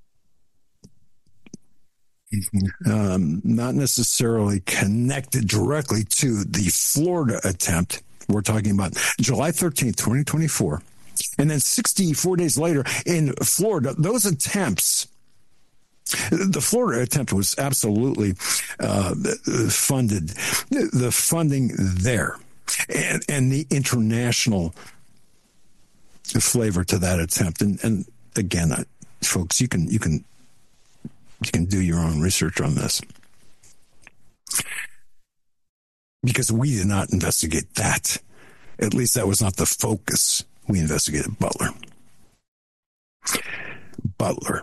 [SPEAKER 1] um, not necessarily connected directly to the Florida attempt. We're talking about July thirteenth, twenty twenty-four. And then sixty-four days later in Florida, those attempts, the Florida attempt was absolutely uh, funded. The funding there and, and the international flavor to that attempt. And, and again, uh, folks, you can you can you can do your own research on this, because we did not investigate that. At least that was not the focus. We investigated Butler. Butler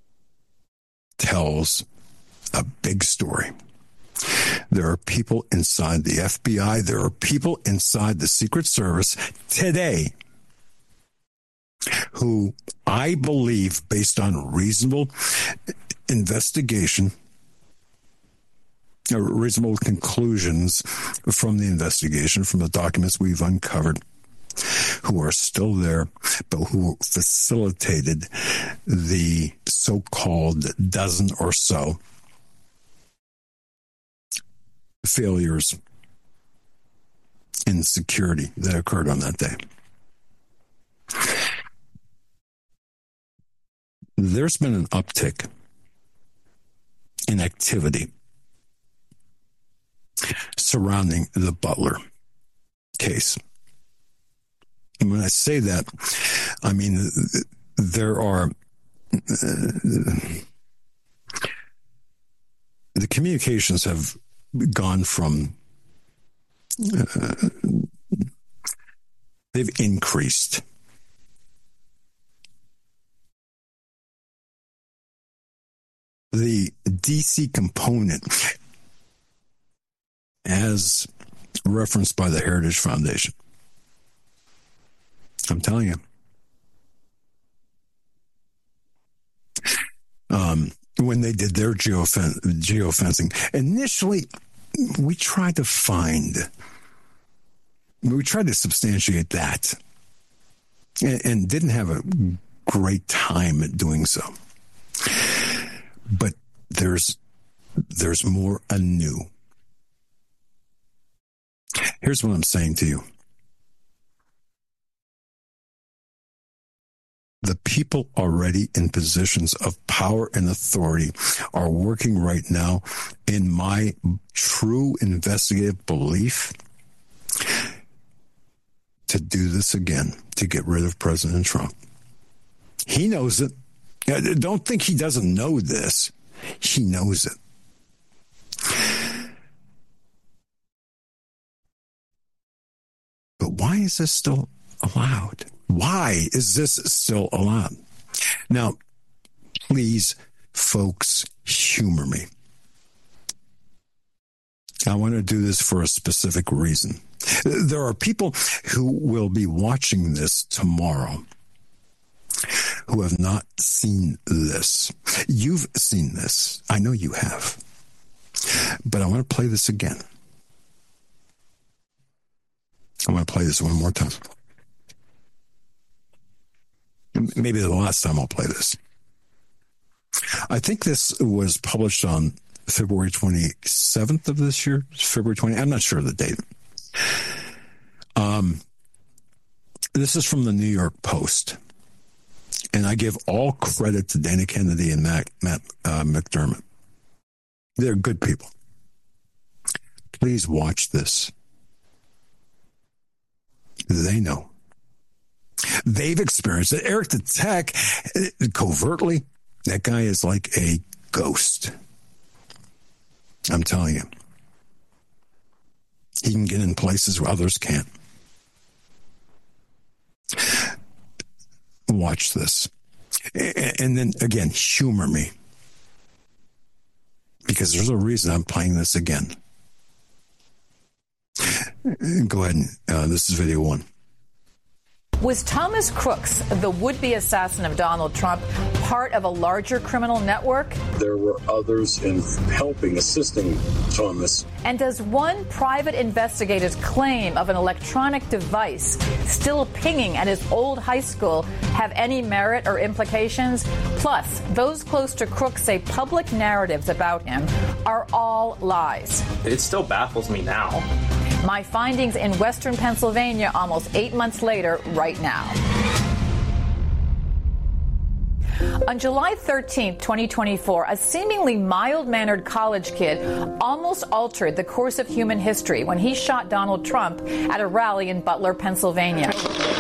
[SPEAKER 1] tells a big story. There are people inside the F B I. There are people inside the Secret Service today who I believe, based on reasonable investigation, or reasonable conclusions from the investigation, from the documents we've uncovered, who are still there, but who facilitated the so-called dozen or so failures in security that occurred on that day. There's been an uptick in activity surrounding the Butler case. And when I say that, I mean, there are, uh, the communications have gone from, uh, they've increased. The D C component, as referenced by the Heritage Foundation, I'm telling you. Um, when they did their geofen- geofencing, initially we tried to find, we tried to substantiate that, and, and didn't have a great time at doing so. But there's there's more anew. Here's what I'm saying to you. The people already in positions of power and authority are working right now, in my true investigative belief, to do this again, to get rid of President Trump. He knows it. Don't think he doesn't know this. He knows it. But why is this still allowed? Why is this still allowed? Now, please, folks, humor me. I want to do this for a specific reason. There are people who will be watching this tomorrow who have not seen this. You've seen this. I know you have. But I want to play this again. I want to play this one more time. Maybe the last time I'll play this. I think this was published on February twenty-seventh of this year. February twentieth. I'm not sure of the date. Um, this is from the New York Post. And I give all credit to Dana Kennedy and Matt, Matt uh, McDermott. They're good people. Please watch this. They know. They've experienced it. Eric the Tech, covertly, that guy is like a ghost. I'm telling you. He can get in places where others can't. Watch this. And then, again, humor me. Because there's a reason I'm playing this again. Go ahead. And, uh, this is video one.
[SPEAKER 16] Was Thomas Crooks, the would-be assassin of Donald Trump, part of a larger criminal network?
[SPEAKER 17] There were others in helping, assisting Thomas.
[SPEAKER 16] And does one private investigator's claim of an electronic device still pinging at his old high school have any merit or implications? Plus, those close to Crooks say public narratives about him are all lies.
[SPEAKER 18] It still baffles me now.
[SPEAKER 16] My findings in Western Pennsylvania almost eight months later, right now. On July thirteenth, twenty twenty-four, a seemingly mild-mannered college kid almost altered the course of human history when he shot Donald Trump at a rally in Butler, Pennsylvania.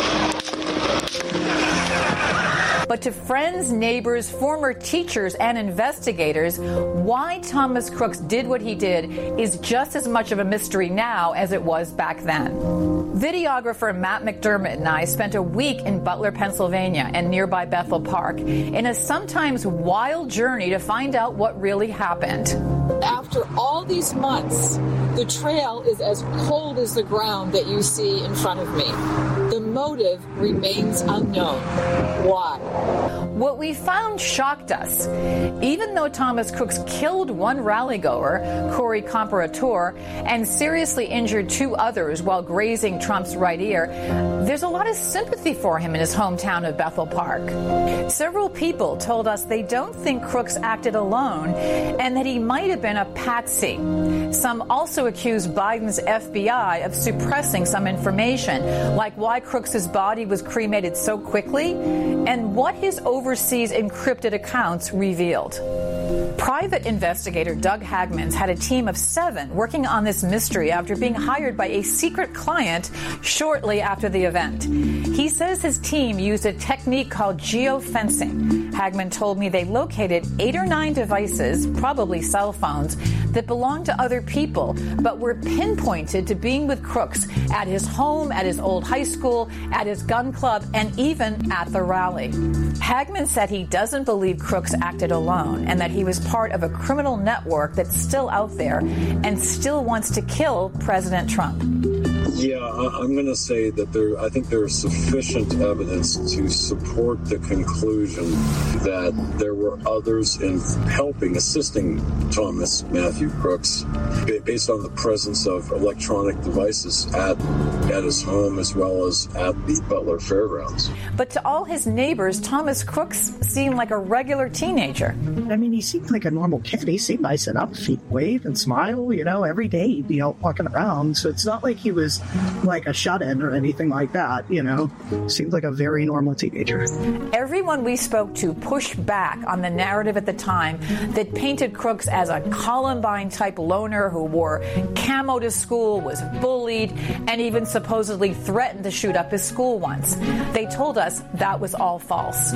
[SPEAKER 16] But to friends, neighbors, former teachers, and investigators, why Thomas Crooks did what he did is just as much of a mystery now as it was back then. Videographer Matt McDermott and I spent a week in Butler, Pennsylvania, and nearby Bethel Park in a sometimes wild journey to find out what really happened.
[SPEAKER 19] After all these months, the trail is as cold as the ground that you see in front of me. The motive remains unknown. Why?
[SPEAKER 16] What we found shocked us. Even though Thomas Crooks killed one rally-goer, Corey Comparator, and seriously injured two others while grazing Trump's right ear, there's a lot of sympathy for him in his hometown of Bethel Park. Several people told us they don't think Crooks acted alone and that he might have been a patsy. Some also accused Biden's F B I of suppressing some information, like why Crooks's body was cremated so quickly and what his overseas encrypted accounts revealed. Private investigator Doug Hagmans had a team of seven working on this mystery after being hired by a secret client shortly after the event. He says his team used a technique called geofencing. Hagman told me they located eight or nine devices, probably cell phones, that belonged to other people, but were pinpointed to being with Crooks at his home, at his old high school, at his gun club, and even at the rally. Hagman said he doesn't believe Crooks acted alone and that he was part of a criminal network that's still out there and still wants to kill President Trump.
[SPEAKER 17] Yeah, I'm going to say that there. I think there is sufficient evidence to support the conclusion that there were others in helping, assisting Thomas Matthew Crooks, based on the presence of electronic devices at at his home as well as at the Butler Fairgrounds.
[SPEAKER 16] But to all his neighbors, Thomas Crooks seemed like a regular teenager.
[SPEAKER 20] I mean, he seemed like a normal kid. He seemed nice enough. He'd wave and smile, you know, every day he'd be out walking around. So it's not like he was like a shut-in or anything like that, you know. Seemed like a very normal teenager.
[SPEAKER 16] Everyone we spoke to pushed back on the narrative at the time that painted Crooks as a Columbine-type loner who wore camo to school, was bullied, and even supposedly threatened to shoot up his school once. They told us that was all false.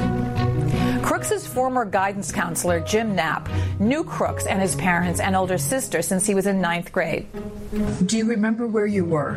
[SPEAKER 16] Crooks's former guidance counselor, Jim Knapp, knew Crooks and his parents and older sister since he was in ninth grade.
[SPEAKER 21] Do you remember where you were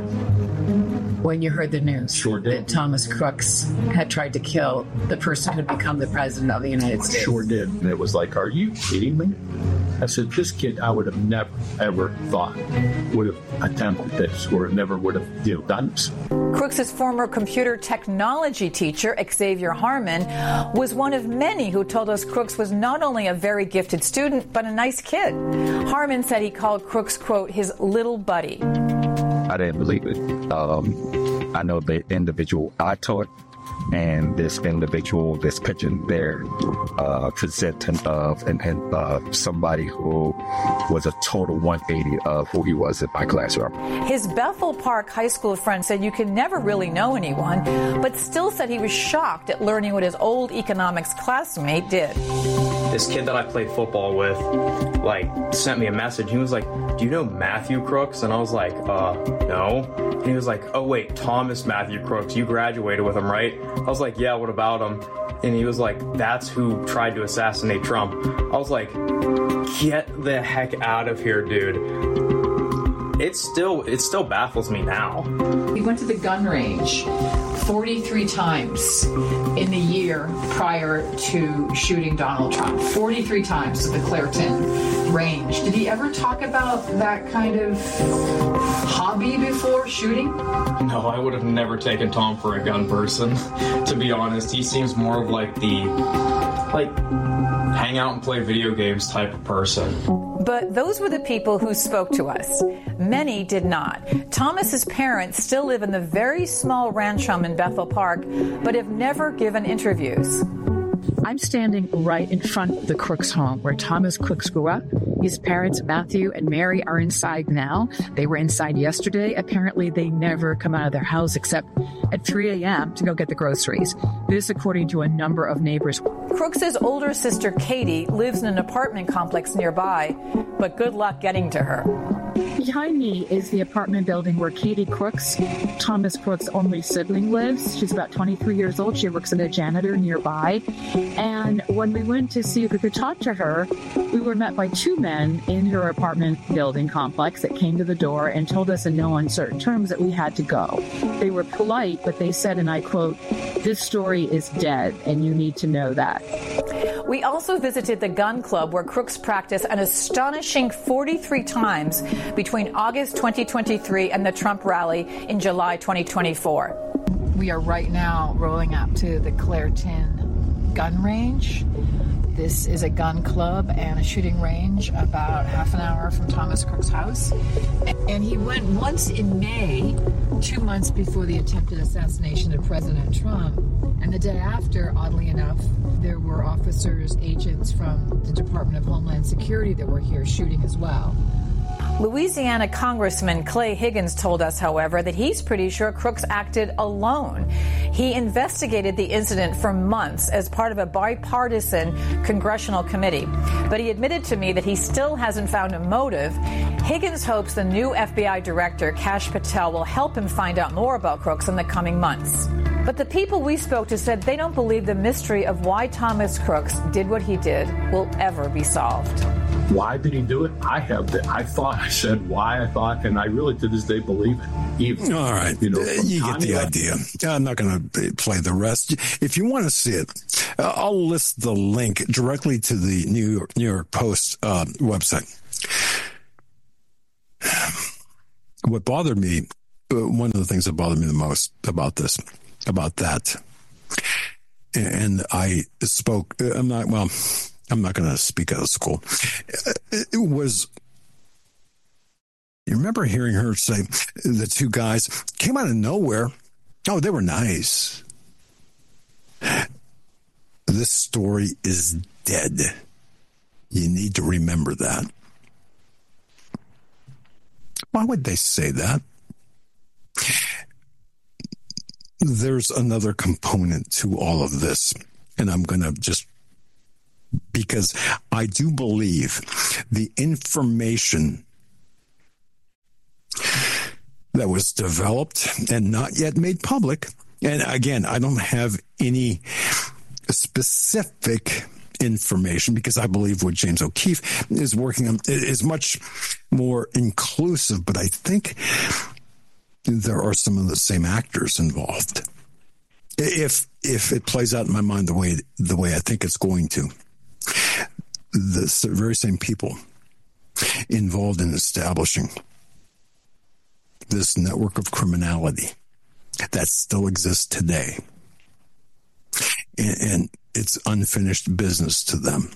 [SPEAKER 21] when you heard the news
[SPEAKER 22] sure did.
[SPEAKER 21] that Thomas Crooks had tried to kill the person who'd become the president of the United States?
[SPEAKER 22] Sure did. And it was like, are you kidding me? I said, this kid I would have never, ever thought would have attempted this or never would have you know, done this.
[SPEAKER 16] Crooks's former computer technology teacher, Xavier Harmon, was one of many who told us Crooks was not only a very gifted student, but a nice kid. Harmon said he called Crooks, quote, his little buddy.
[SPEAKER 23] I didn't believe it. Um, I know the individual I taught and this individual, this picture there, uh, presenting of and, and uh, somebody who was a total one eighty of who he was in my classroom.
[SPEAKER 16] His Bethel Park high school friend said you can never really know anyone, but still said he was shocked at learning what his old economics classmate did.
[SPEAKER 18] This kid that I played football with, like, sent me a message. He was like, do you know Matthew Crooks? And I was like, uh, no. And he was like, oh, wait, Thomas Matthew Crooks. You graduated with him, right? I was like, yeah, what about him? And he was like, that's who tried to assassinate Trump. I was like, get the heck out of here, dude. It still, it still baffles me now.
[SPEAKER 21] He went to the gun range
[SPEAKER 16] forty-three times in the year prior to shooting Donald Trump. forty-three times at the Clairton range. Did he ever talk about that kind of hobby before shooting?
[SPEAKER 18] No, I would have never taken Tom for a gun person. To be honest, he seems more of like the, like, hang out and play video games type of person.
[SPEAKER 16] But those were the people who spoke to us. Many did not. Thomas's parents still live in the very small ranch home in Bethel Park, but have never given interviews.
[SPEAKER 21] I'm standing right in front of the Crooks home where Thomas Crooks grew up. His parents, Matthew and Mary, are inside now. They were inside yesterday. Apparently, they never come out of their house except at three a.m. to go get the groceries. This, according to a number of neighbors.
[SPEAKER 16] Crooks's older sister, Katie, lives in an apartment complex nearby, but good luck getting to her.
[SPEAKER 21] Behind me is the apartment building where Katie Crooks, Thomas Crooks' only sibling, lives. She's about twenty-three years old. She works as a janitor nearby. And when we went to see if we could talk to her, we were met by two men in her apartment building complex that came to the door and told us in no uncertain terms that we had to go. They were polite, but they said, and I quote, "This story is dead, and you need to know that."
[SPEAKER 16] We also visited the gun club where Crooks practiced an astonishing forty-three times between August twenty twenty-three and the Trump rally in July twenty twenty-four. We are right now rolling up to the Clairton gun range. This is a gun club and a shooting range about half an hour from Thomas Crooks' house. And he went once in May, two months before the attempted assassination of President Trump. And the day after, oddly enough, there were officers, agents from the Department of Homeland Security that were here shooting as well. Louisiana Congressman Clay Higgins told us, however, that he's pretty sure Crooks acted alone. He investigated the incident for months as part of a bipartisan congressional committee. But he admitted to me that he still hasn't found a motive. Higgins hopes the new F B I director, Kash Patel, will help him find out more about Crooks in the coming months. But the people we spoke to said they don't believe the mystery of why Thomas Crooks did what he did will ever be solved.
[SPEAKER 22] Why did he do it? I have the, I thought I said why I thought, and I really to this day believe it. Even,
[SPEAKER 1] all right,
[SPEAKER 22] you know,
[SPEAKER 1] you get the idea. I'm not going to play the rest. If you want to see it, uh, I'll list the link directly to the New York, New York Post uh, website. What bothered me, uh, one of the things that bothered me the most about this, about that, and I spoke. I'm not well. I'm not going to speak out of school. It was, you remember hearing her say the two guys came out of nowhere. Oh, they were nice. This story is dead. You need to remember that. Why would they say that? There's another component to all of this, and I'm going to just because I do believe the information that was developed and not yet made public, and again, I don't have any specific information because I believe what James O'Keefe is working on is much more inclusive, but I think there are some of the same actors involved. If if it plays out in my mind the way the way I think it's going to. The very same people involved in establishing this network of criminality that still exists today. And, and it's unfinished business to them.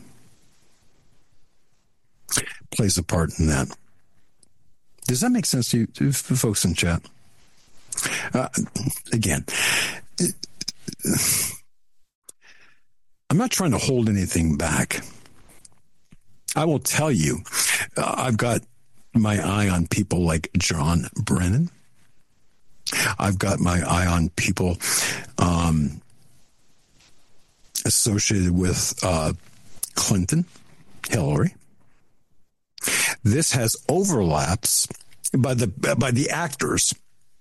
[SPEAKER 1] Plays a part in that. Does that make sense to you, to folks in chat? Uh, again, it, I'm not trying to hold anything back. I will tell you, uh, I've got my eye on people like John Brennan. I've got my eye on people um, associated with uh, Clinton, Hillary. This has overlaps by the by the actors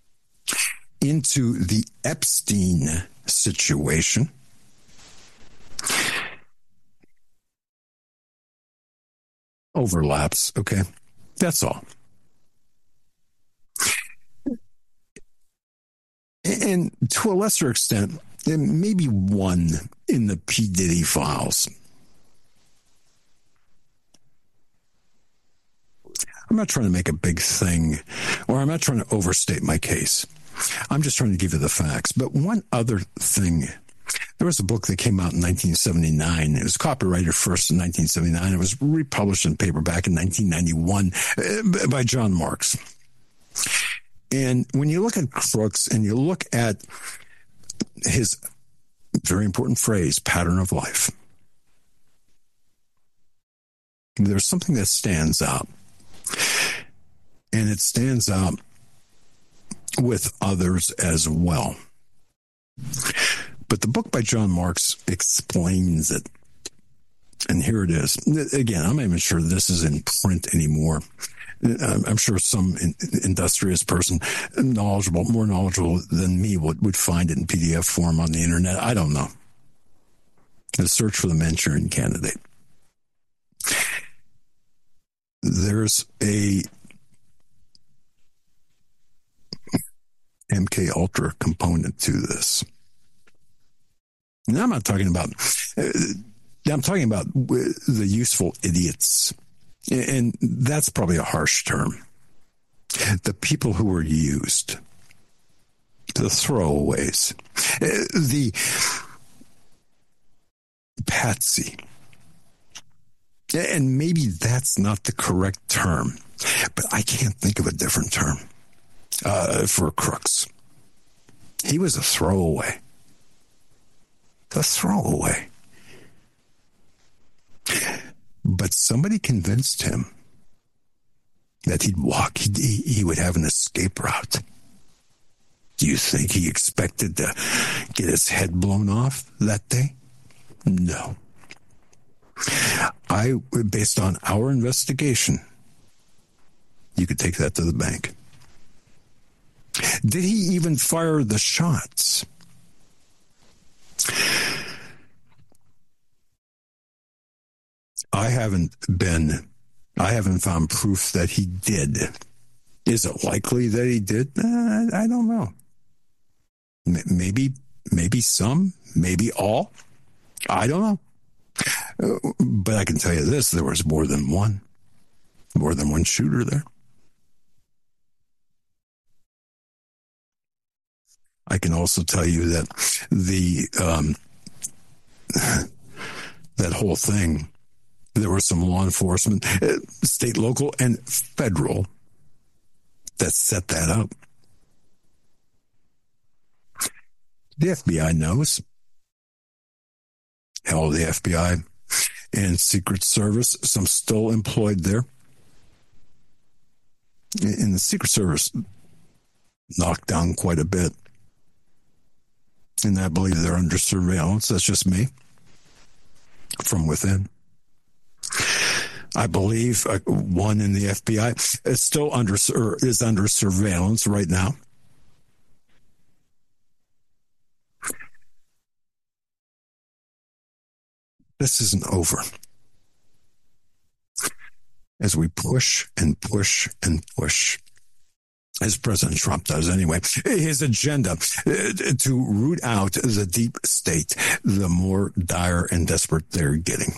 [SPEAKER 1] into the Epstein situation. Overlaps, okay? That's all. And and to a lesser extent, maybe one in the P. Diddy files. I'm not trying to make a big thing, or I'm not trying to overstate my case. I'm just trying to give you the facts. But one other thing, there was a book that came out in nineteen seventy-nine. It was copyrighted first in nineteen seventy-nine. It was republished in paperback in nineteen ninety-one by John Marks. And when you look at Crooks and you look at his very important phrase, pattern of life, there's something that stands out. And it stands out with others as well. But the book by John Marks explains it. And here it is. Again, I'm not even sure this is in print anymore. I'm sure some industrious person, knowledgeable, more knowledgeable than me, would, would find it in P D F form on the internet. I don't know. The search for the Manchurian Candidate. There's a M K Ultra component to this. Now I'm not talking about, uh, I'm talking about the useful idiots. And that's probably a harsh term. The people who were used, the throwaways, uh, the patsy. And maybe that's not the correct term, but I can't think of a different term uh, for Crooks. He was a throwaway. The throwaway. But somebody convinced him that he'd walk, he'd, he would have an escape route. Do you think he expected to get his head blown off that day? No. I, based on our investigation, you could take that to the bank. Did he even fire the shots? I haven't been, I haven't found proof that he did. Is it likely that he did? Uh, I don't know. M- maybe, maybe some, maybe all. I don't know. Uh, but I can tell you this, there was more than one, more than one shooter there. I can also tell you that the, um, that whole thing, there were some law enforcement, uh, state, local, and federal that set that up. The F B I knows. Hell, the F B I and Secret Service, some still employed there. And the Secret Service knocked down quite a bit. And I believe they're under surveillance. That's just me. From within. I believe uh, one in the F B I is still under, or is under surveillance right now. This isn't over. As we push and push and push, as President Trump does anyway, his agenda to root out the deep state, the more dire and desperate they're getting.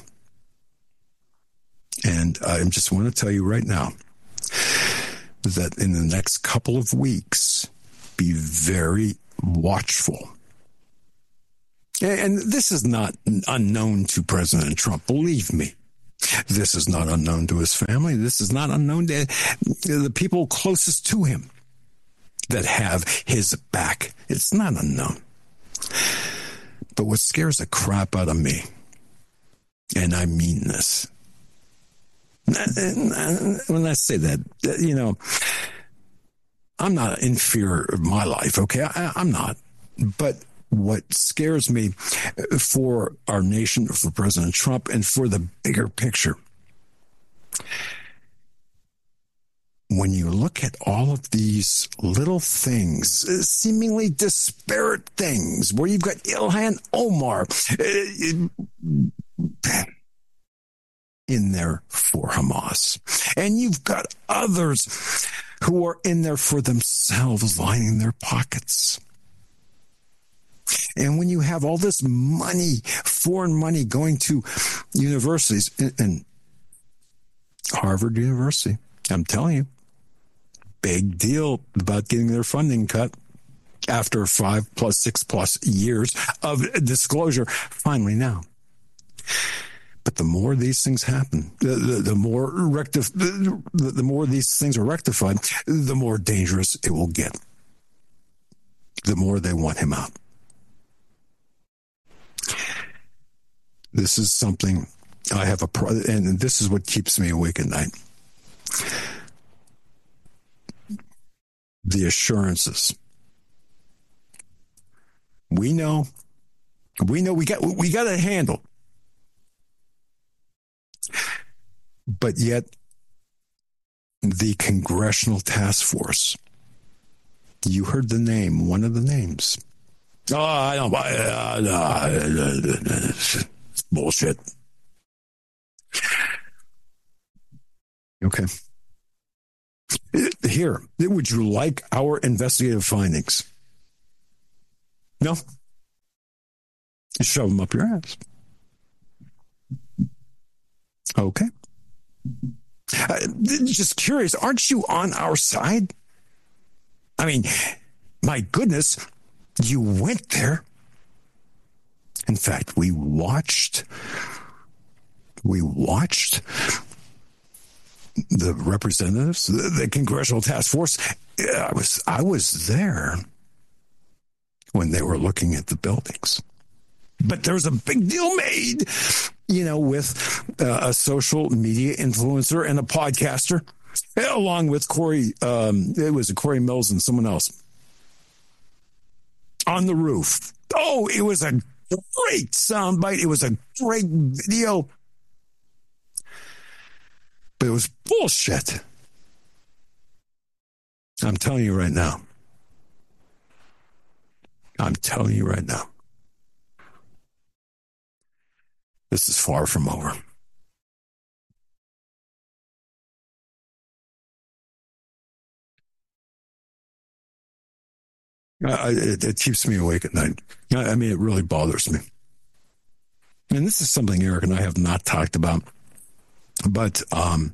[SPEAKER 1] And I just want to tell you right now that in the next couple of weeks, be very watchful. And this is not unknown to President Trump, believe me. This is not unknown to his family. This is not unknown to the people closest to him that have his back. It's not unknown. But what scares the crap out of me, and I mean this, when I say that, you know, I'm not in fear of my life, okay? I, I'm not. But what scares me for our nation, for President Trump, and for the bigger picture, when you look at all of these little things, seemingly disparate things, where you've got Ilhan Omar in there for Hamas, and you've got others who are in there for themselves, lining their pockets. And when you have all this money, foreign money going to universities, and, and Harvard University, I'm telling you, big deal about getting their funding cut after five plus six plus years of disclosure, finally now. But the more these things happen, the, the, the more rectif- the, the more these things are rectified, the more dangerous it will get. The more they want him out. This is something I have a pro- and this is what keeps me awake at night. The assurances. We know, we know we got we got it handled. But yet, the Congressional Task Force, you heard the name, one of the names. Oh, I don't buy it. Uh, no, it's bullshit. Okay. Here, would you like our investigative findings? No? Shove them up your ass. Okay. Uh, just curious, aren't you on our side? I mean, my goodness, you went there. In fact, we watched, we watched the representatives, the, the Congressional Task Force. I was, I was there when they were looking at the buildings. But there's a big deal made, you know, with uh, a social media influencer and a podcaster, along with Corey, um, it was Corey Mills and someone else, on the roof. Oh, it was a great soundbite. It was a great video. But it was bullshit. I'm telling you right now. I'm telling you right now. This is far from over. Uh, it, it keeps me awake at night. I, I mean, it really bothers me. And this is something Eric and I have not talked about. But um,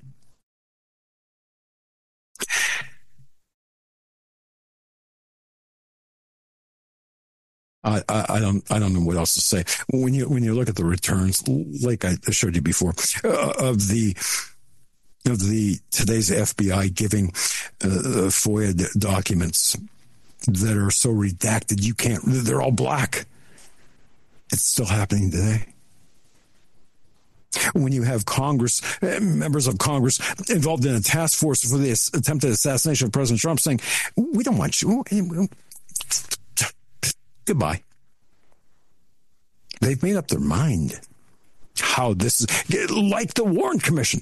[SPEAKER 1] I, I, I don't I don't know what else to say. When you when you look at the returns, like I showed you before, uh, of the of the today's F B I giving uh, FOIA d- documents that are so redacted you can't. They're all black. It's still happening today. When you have Congress, members of Congress involved in a task force for the attempted assassination of President Trump saying, we don't want you. Goodbye. They've made up their mind how this is, like the Warren Commission.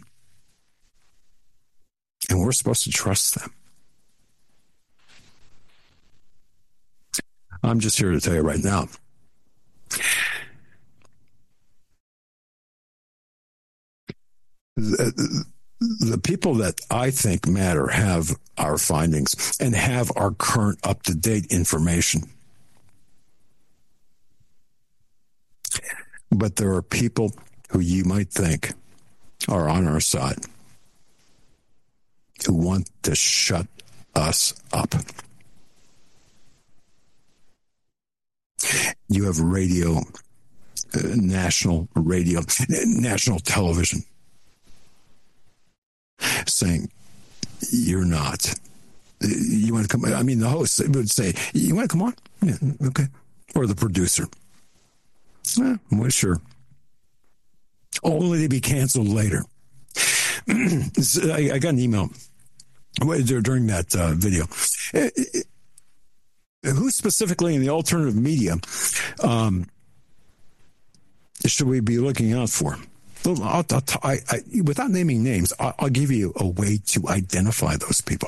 [SPEAKER 1] And we're supposed to trust them. I'm just here to tell you right now. The, the people that I think matter have our findings and have our current up-to-date information. But there are people who you might think are on our side who want to shut us up. You have radio, uh, national radio, national television saying, you're not. You want to come? I mean, the host would say, you want to come on? Yeah, okay. Or the producer. Eh, well, sure. Only to be canceled later. I, I got an email during that uh, video. Who specifically in the alternative media um, should we be looking out for? I'll, I'll, I, I, without naming names, I'll, I'll give you a way to identify those people.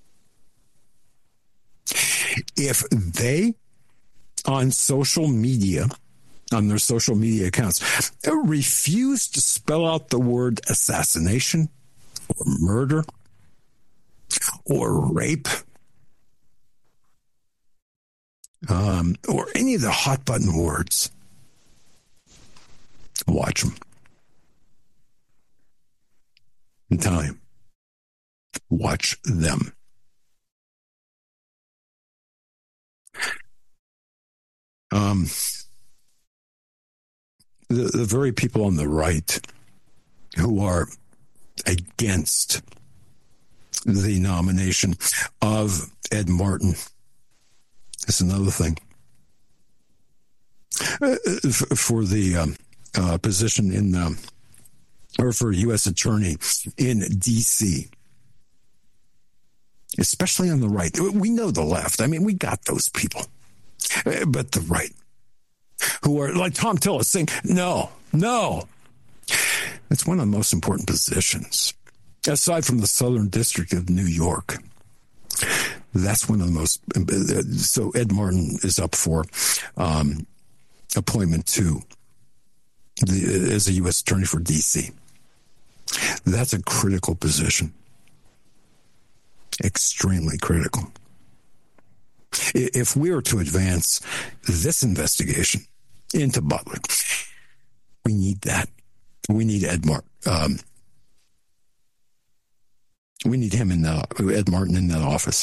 [SPEAKER 1] If they, on social media, on their social media accounts, refuse to spell out the word assassination or murder or rape um, or any of the hot button words, watch them. I'm telling you, watch them. Um, the, the very people on the right who are against the nomination of Ed Martin is another thing. Uh, for the um, uh, position in, um, or for U S attorney in D C, especially on the right. We know the left. I mean, we got those people. Uh, but the right, who are like Tom Tillis saying, no, no. It's one of the most important positions. Aside from the Southern District of New York, that's one of the most. So Ed Martin is up for um, appointment to the as a U S attorney for D C. That's a critical position, extremely critical. If we were to advance this investigation into Butler, we need that. We need Ed Martin. Um, we need him in the, Ed Martin in that office.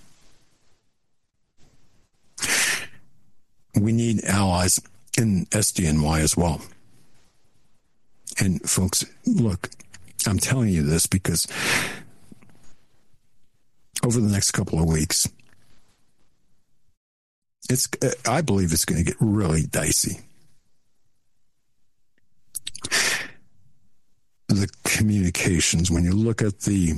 [SPEAKER 1] We need allies in S D N Y as well. And folks, look, I'm telling you this because over the next couple of weeks, it's, I believe it's going to get really dicey. The communications, when you look at the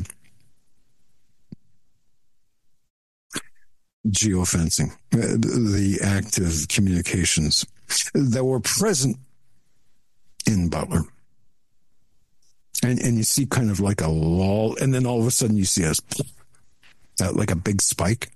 [SPEAKER 1] geofencing, the active communications that were present in Butler, and and you see kind of like a lull, and then all of a sudden you see a uh, like a big spike.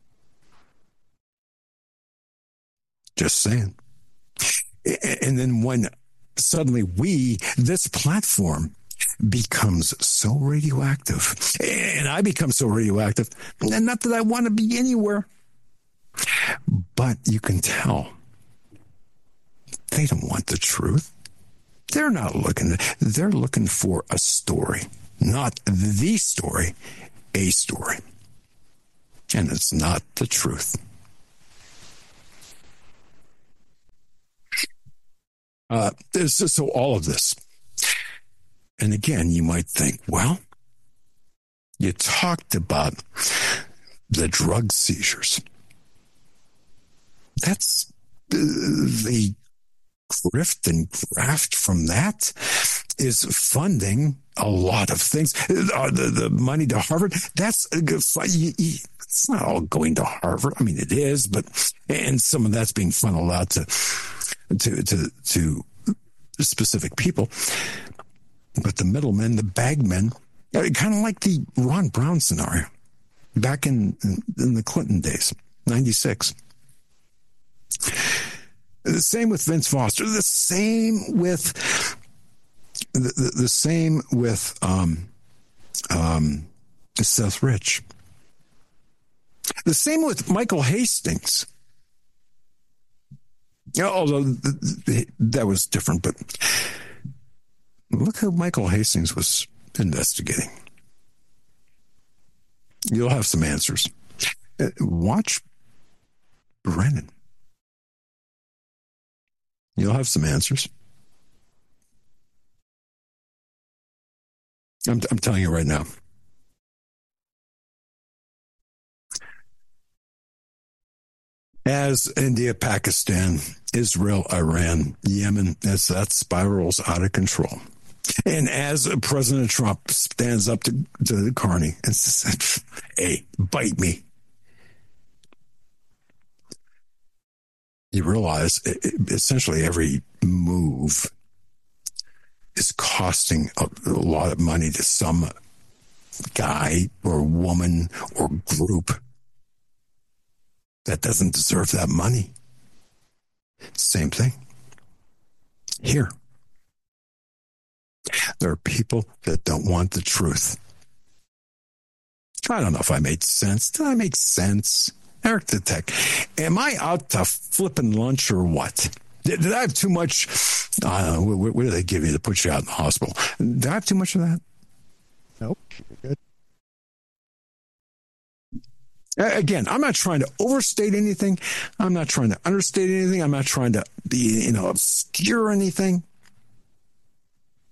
[SPEAKER 1] Just saying. And then when suddenly we, this platform, becomes so radioactive, and I become so radioactive, and not that I want to be anywhere, but you can tell they don't want the truth. They're not looking, they're looking for a story, not the story, a story. And it's not the truth. Uh, so, so all of this. And again, you might think, well, you talked about the drug seizures. That's uh, the grift and graft from that is funding a lot of things. Uh, the, the money to Harvard, that's uh, you, you, it's not all going to Harvard. I mean, it is, but and some of that's being funneled out to to to, to specific people. But the middlemen, the bagmen, kind of like the Ron Brown scenario back in, in the Clinton days, ninety-six. The same with Vince Foster. The same with the, the, the same with um, um, Seth Rich. The same with Michael Hastings. Yeah, although th- th- that was different, but look who Michael Hastings was investigating. You'll have some answers. Uh, watch Brennan. You'll have some answers. I'm, I'm telling you right now. As India, Pakistan, Israel, Iran, Yemen, as that spirals out of control. And as President Trump stands up to, to Carney and says, hey, bite me. You realize it, it, essentially every move is costing a, a lot of money to some guy or woman or group that doesn't deserve that money. Same thing here. There are people that don't want the truth. I don't know if I made sense. Did I make sense? Eric the Tech. Am I out to flipping lunch or what? Did, did I have too much? Uh, what, what do they give you to put you out in the hospital? Did I have too much of that?
[SPEAKER 2] Nope. You're good.
[SPEAKER 1] Again, I'm not trying to overstate anything. I'm not trying to understate anything. I'm not trying to be, you know, obscure anything.